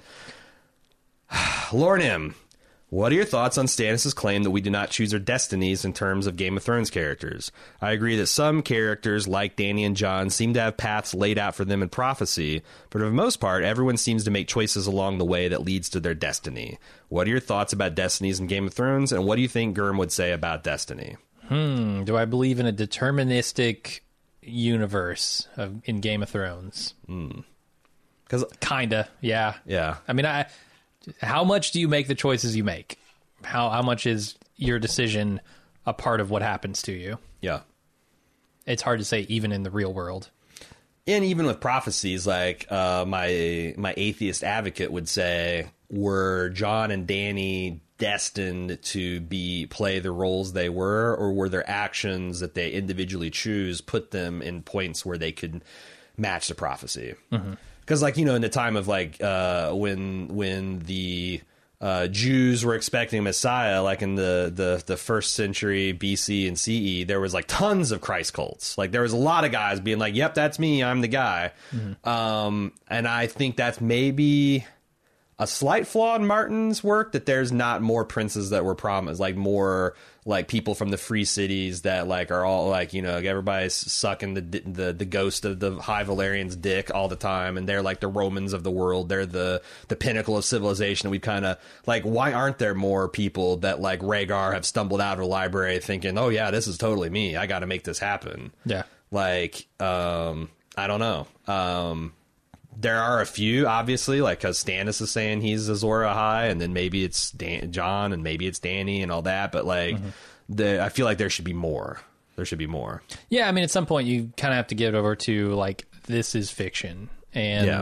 Lauren M. What are your thoughts on Stannis' claim that we do not choose our destinies in terms of Game of Thrones characters? I agree that some characters, like Dany and Jon, seem to have paths laid out for them in prophecy, but for the most part, everyone seems to make choices along the way that leads to their destiny. What are your thoughts about destinies in Game of Thrones, and what do you think Gurm would say about destiny? Hmm. Do I believe in a deterministic universe of, in Game of Thrones? Because Kinda. Yeah. yeah, I mean, I. How much do you make the choices you make? How how much is your decision a part of what happens to you? yeah. It's hard to say, even in the real world. And even with prophecies, like uh, my my atheist advocate would say, were Jon and Dany destined to be play the roles they were, or were their actions that they individually choose put them in points where they could match the prophecy? Because, like, you know, in the time of like uh, when when the uh, Jews were expecting a Messiah, like in the, the the first century B C and C E, there was like tons of Christ cults. Like there was a lot of guys being like, "Yep, that's me. I'm the guy." Um, and I think that's maybe a slight flaw in Martin's work, that there's not more princes that were promised, like more like people from the free cities that like are all like, you know, everybody's sucking the the the ghost of the High Valyrian's dick all the time, and they're like the Romans of the world, they're the the pinnacle of civilization. We kind of like, why aren't there more people that like Rhaegar have stumbled out of a library thinking, oh yeah, this is totally me, I got to make this happen? Yeah. Like, um, I don't know. Um, there are a few, obviously, like because Stannis is saying he's Azor Ahai, and then maybe it's Dan- Jon, and maybe it's Dany, and all that. But like, Mm-hmm. the I feel like there should be more. There should be more. Yeah, I mean, at some point you kind of have to give it over to like, this is fiction, and Yeah.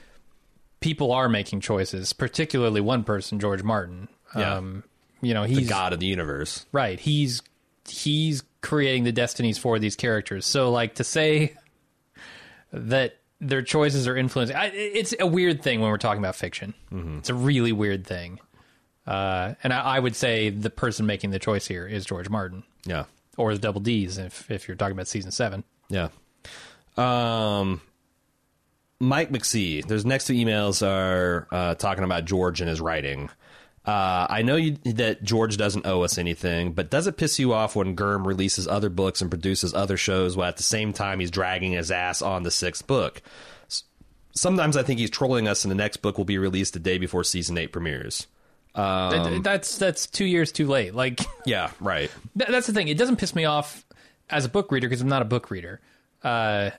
people are making choices. Particularly one person, George Martin. Yeah. Um, you know, The he's god of the universe. right. He's he's creating the destinies for these characters. So, like, to say that their choices are influencing, I, it's a weird thing when we're talking about fiction. Mm-hmm. It's a really weird thing. Uh, and I, I would say the person making the choice here is George Martin, Yeah. or is Double D's if if you're talking about season seven. Yeah. Um, Mike McSee, there's next two emails are uh, talking about George and his writing. Uh, I know you, that George doesn't owe us anything, but does it piss you off when Gurm releases other books and produces other shows while at the same time he's dragging his ass on the sixth book? S- Sometimes I think he's trolling us and the next book will be released the day before season eight premieres. Um, that's that's two years too late. Like, yeah, right. Th- that's the thing. It doesn't piss me off as a book reader because I'm not a book reader. Uh,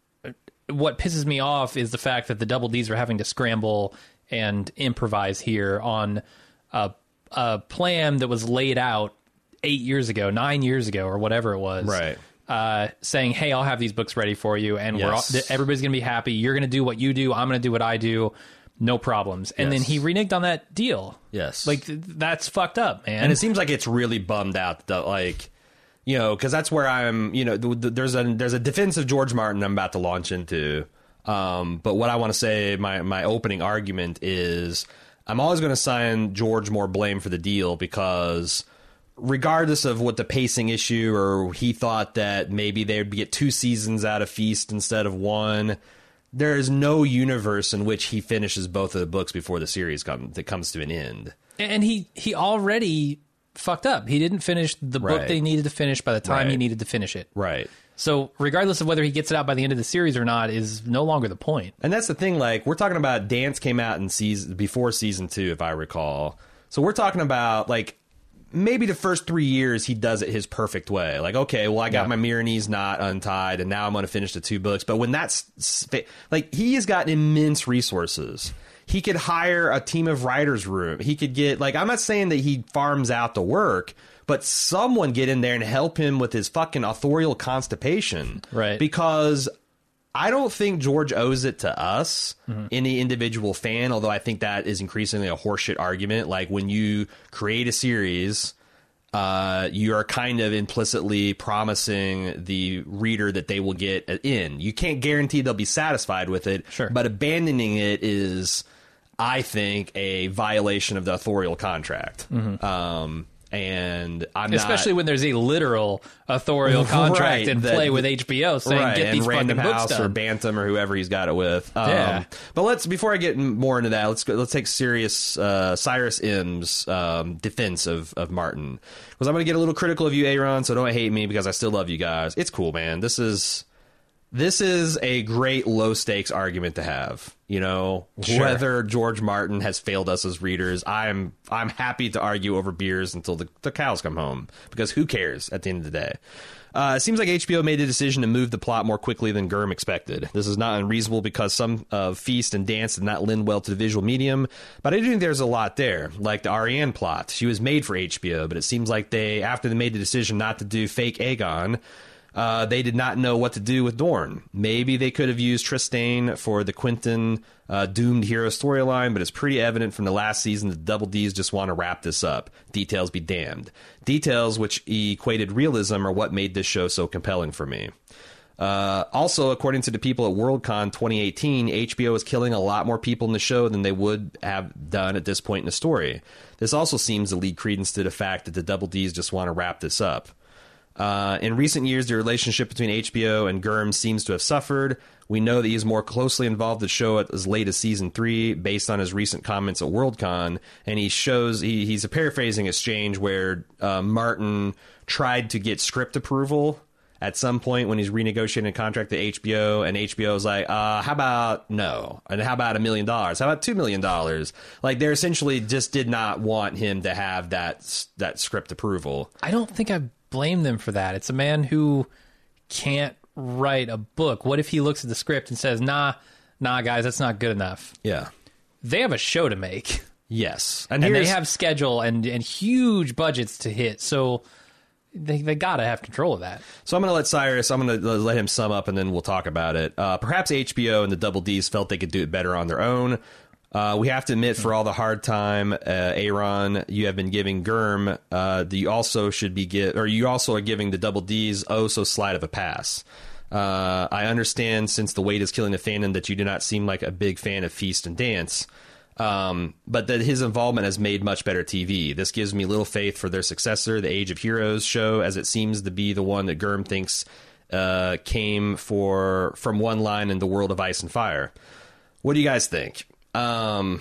what pisses me off is the fact that the Double D's are having to scramble and improvise here on a, a plan that was laid out eight years ago, nine years ago, or whatever it was. Right. Uh, saying, hey, I'll have these books ready for you, and Yes. we're all, everybody's going to be happy. You're going to do what you do. I'm going to do what I do. No problems. And Yes. then he reneged on that deal. Yes. Like, th- that's fucked up, man. And it seems like it's really bummed out that, like, you know, because that's where I'm, you know, th- th- there's a there's a defense of George Martin I'm about to launch into. Um, but what I want to say, my, my opening argument is I'm always going to assign George more blame for the deal because regardless of what the pacing issue or he thought that maybe they would get two seasons out of Feast instead of one, there is no universe in which he finishes both of the books before the series come, that comes to an end. And he, he already fucked up. He didn't finish the book Right. that he needed to finish by the time he Right. needed to finish it. Right. So regardless of whether he gets it out by the end of the series or not is no longer the point. And that's the thing, like, we're talking about Dance came out in season before season two, if I recall. So we're talking about, like, maybe the first three years he does it his perfect way. Like, okay, well, I got Yeah. my Myronese knot untied, and now I'm going to finish the two books. But when that's, like, he has got immense resources. He could hire a team of writers' room. He could get, like, I'm not saying that he farms out the work, but someone get in there and help him with his fucking authorial constipation. Right. Because I don't think George owes it to us, Mm-hmm. any individual fan, although I think that is increasingly a horseshit argument. Like, when you create a series, uh, you are kind of implicitly promising the reader that they will get in. You can't guarantee they'll be satisfied with it, Sure. but abandoning it is, I think, a violation of the authorial contract. Um, and I'm Especially not, when there's a literal authorial contract Right, in that- play with H B O saying, right, get and these fucking Random books House done. or Bantam or whoever he's got it with. Um, Yeah. But let's before I get m- more into that, let's go, let's take serious uh, Cyrus M's um, defense of of Martin, because I'm going to get a little critical of you, Aaron. So don't hate me because I still love you guys. It's cool, man. This is this is a great low stakes argument to have. You know, Sure. whether George Martin has failed us as readers, I'm I'm happy to argue over beers until the, the cows come home, because who cares at the end of the day. Uh, it seems like H B O made a decision to move the plot more quickly than Gurm expected. This is not unreasonable because some of Feast and Dance did not lend well to the visual medium, but I do think there's a lot there, like the Ariane plot. She was made for H B O, but it seems like they, after they made the decision not to do fake Aegon, uh, they did not know what to do with Dorne. Maybe they could have used Trystane for the Quentin uh, doomed hero storyline, but it's pretty evident from the last season that Double D's just want to wrap this up. Details be damned. Details which equated realism are what made this show so compelling for me. Uh, also, according to the people at Worldcon twenty eighteen, H B O is killing a lot more people in the show than they would have done at this point in the story. This also seems to lead credence to the fact that the Double D's just want to wrap this up. Uh, in recent years, the relationship between H B O and Gurm seems to have suffered. We know that he is more closely involved in the show at as late as season three, based on his recent comments at Worldcon, and he shows he, he's a paraphrasing exchange where uh, Martin tried to get script approval at some point when he's renegotiating a contract at H B O, and H B O is like, uh, how about no? And how about a million dollars? How about two million dollars? Like, they essentially just did not want him to have that that script approval. I don't think I blame them for that. It's a man who can't write a book. What if he looks at the script and says, nah, nah, guys, that's not good enough? Yeah. They have a show to make. Yes. And, they here's- have schedule and, and huge budgets to hit. So they, they got to have control of that. So I'm going to let Cyrus, I'm going to let him sum up, and then we'll talk about it. Uh, perhaps H B O and the Double D's felt they could do it better on their own. Uh, we have to admit, for all the hard time, uh, Aaron, you have been giving Gurm, uh, you also should be give, or you also are giving the Double D's oh so slight of a pass. Uh, I understand, since the weight is killing the fandom, that you do not seem like a big fan of Feast and Dance, um, but that his involvement has made much better T V. This gives me little faith for their successor, the Age of Heroes show, as it seems to be the one that Gurm thinks uh, came for from one line in the World of Ice and Fire. What do you guys think? Um,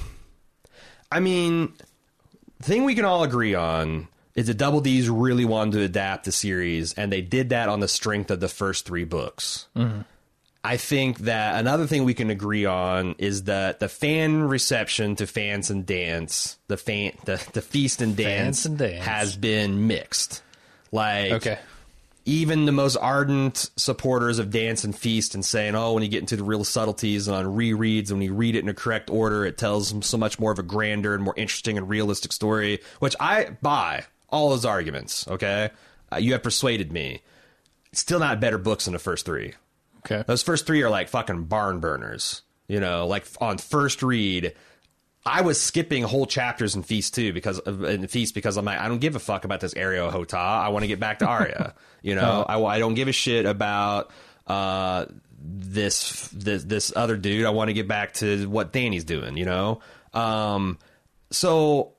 I mean, the thing we can all agree on is that Double D's really wanted to adapt the series, and they did that on the strength of the first three books. Mm-hmm. I think that another thing we can agree on is that the fan reception to Fans and Dance, the fan, the, the Feast and Dance, Fans and Dance has been mixed. Like, okay. even the most ardent supporters of Dance and Feast and saying, oh, when you get into the real subtleties and on rereads, when you read it in a correct order, it tells so much more of a grander and more interesting and realistic story, which I buy all those arguments, okay? Uh, you have persuaded me. Still not better books than the first three. Okay. Those first three are like fucking barn burners. You know, like on first read, I was skipping whole chapters in Feast too because of, in Feast because I'm like, I don't give a fuck about this Ario Hota. I want to get back to Arya. You know, I, I don't give a shit about uh, this, this this other dude. I want to get back to what Dany's doing. You know, um, so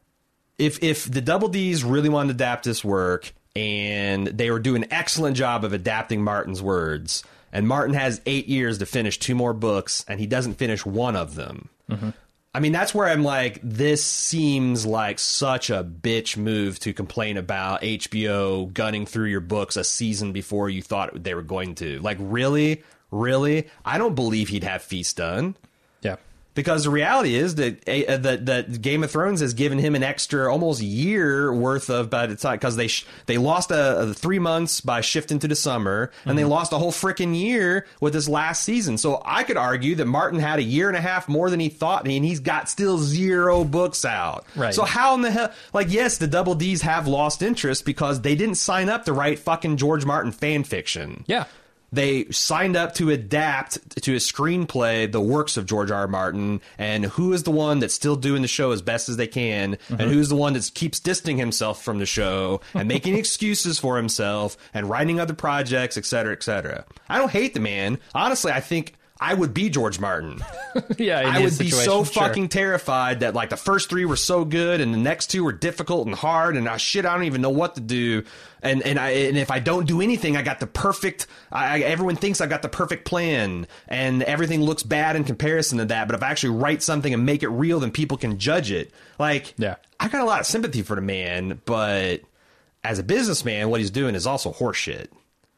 if if the Double D's really wanted to adapt this work and they were doing an excellent job of adapting Martin's words, and Martin has eight years to finish two more books, and he doesn't finish one of them. Mm-hmm. I mean, that's where I'm like, this seems like such a bitch move to complain about H B O gunning through your books a season before you thought they were going to. Like, really? Really? I don't believe he'd have Feast done. Yeah. Because the reality is that uh, that that Game of Thrones has given him an extra almost year worth of by the time because they sh- they lost a, a three months by shifting to the summer, and mm-hmm. they lost a whole freaking year with this last season. So I could argue that Martin had a year and a half more than he thought, and he's got still zero books out. Right. So how in the hell? Like, yes, the Double D's have lost interest because they didn't sign up to write fucking George Martin fan fiction. Yeah. They signed up to adapt to a screenplay the works of George R. R. Martin, and who is the one that's still doing the show as best as they can, mm-hmm. and who's the one that keeps distancing himself from the show and making excuses for himself and writing other projects, et cetera, et cetera. I don't hate the man. Honestly, I think I would be George Martin. Yeah, I would be so sure. fucking terrified that like the first three were so good and the next two were difficult and hard and uh, shit, I don't even know what to do. And and I and if I don't do anything, I got the perfect. I, everyone thinks I got the perfect plan, and everything looks bad in comparison to that. But if I actually write something and make it real, then people can judge it. Like, yeah, I got a lot of sympathy for the man, but as a businessman, what he's doing is also horseshit.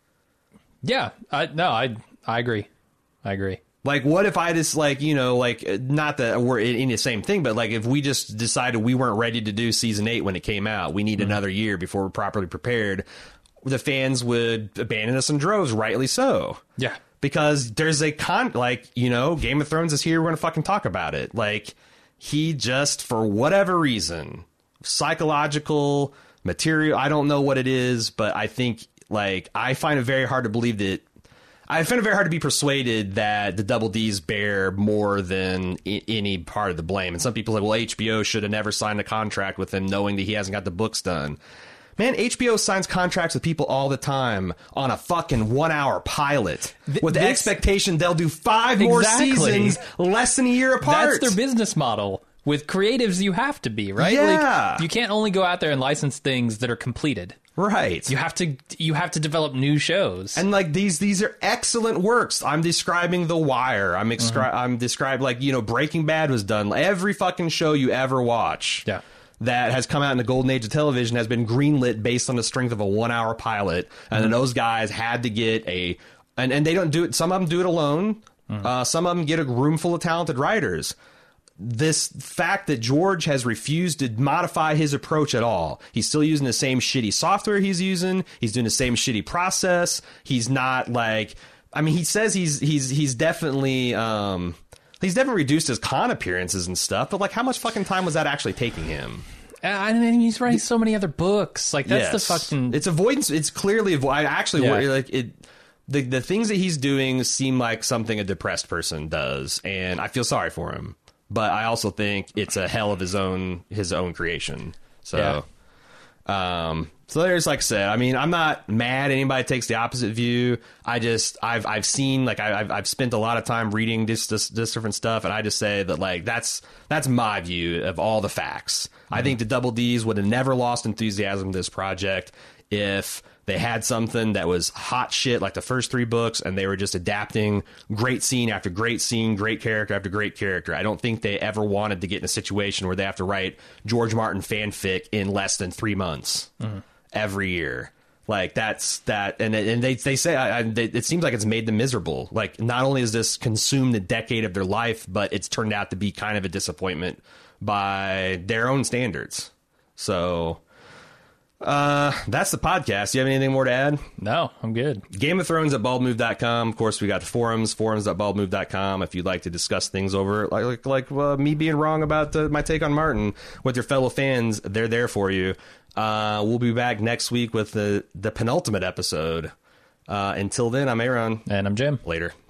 Yeah, I no, I I agree. I agree. Like, what if I just, like, you know, like, not that we're in, in the same thing, but, like, if we just decided we weren't ready to do season eight when it came out, we need mm-hmm. another year before we're properly prepared, the fans would abandon us in droves, rightly so. Yeah. Because there's a con, like, you know, Game of Thrones is here, we're going to fucking talk about it. Like, he just, for whatever reason, psychological, material, I don't know what it is, but I think, like, I find it very hard to believe that I find it very hard to be persuaded that the Double D's bear more than I- any part of the blame. And some people say, well, H B O should have never signed a contract with him knowing that he hasn't got the books done. Man, H B O signs contracts with people all the time on a fucking one-hour pilot Th- with the this, expectation they'll do five more exactly. seasons less than a year apart. That's their business model. With creatives, you have to be, right? Yeah. Like, you can't only go out there and license things that are completed. Right. You have to you have to develop new shows. And like these these are excellent works. I'm describing The Wire. I'm excri- mm-hmm. I'm describing, like, you know, Breaking Bad was done. Every fucking show you ever watch. Yeah. That has come out in the golden age of television has been greenlit based on the strength of a one-hour pilot. And mm-hmm. then those guys had to get a and, and they don't do it. Some of them do it alone. Mm-hmm. Uh, some of them get a room full of talented writers. This fact that George has refused to modify his approach at all. He's still using the same shitty software he's using. He's doing the same shitty process. He's not like, I mean, he says he's he's he's definitely um he's definitely reduced his con appearances and stuff. But like, how much fucking time was that actually taking him? I mean, he's writing so many other books. Like, that's yes. the fucking. It's avoidance. It's clearly avo- I actually yeah. like it. The the things that he's doing seem like something a depressed person does, and I feel sorry for him. But I also think it's a hell of his own his own creation. So, yeah. um, so there's, like I said, I mean, I'm not mad anybody takes the opposite view. I just I've I've seen like I, I've I've spent a lot of time reading this, this this different stuff, and I just say that like that's that's my view of all the facts. Mm-hmm. I think the Double D's would have never lost enthusiasm to this project if they had something that was hot shit like the first three books, and they were just adapting great scene after great scene, great character after great character. I don't think they ever wanted to get in a situation where they have to write George Martin fanfic in less than three months mm-hmm. every year. Like that's that, and and they they say I, I, they, it seems like it's made them miserable. Like not only has this consumed a decade of their life, but it's turned out to be kind of a disappointment by their own standards. So uh, that's the podcast. Do you have anything more to add? No, I'm good. Game of Thrones at bald move dot com. Of course, we got forums, forums dot bald move dot com. If you'd like to discuss things over, like like, like uh, me being wrong about uh, my take on Martin with your fellow fans, they're there for you. Uh, we'll be back next week with the, the penultimate episode. Uh, until then, I'm Aaron. And I'm Jim. Later.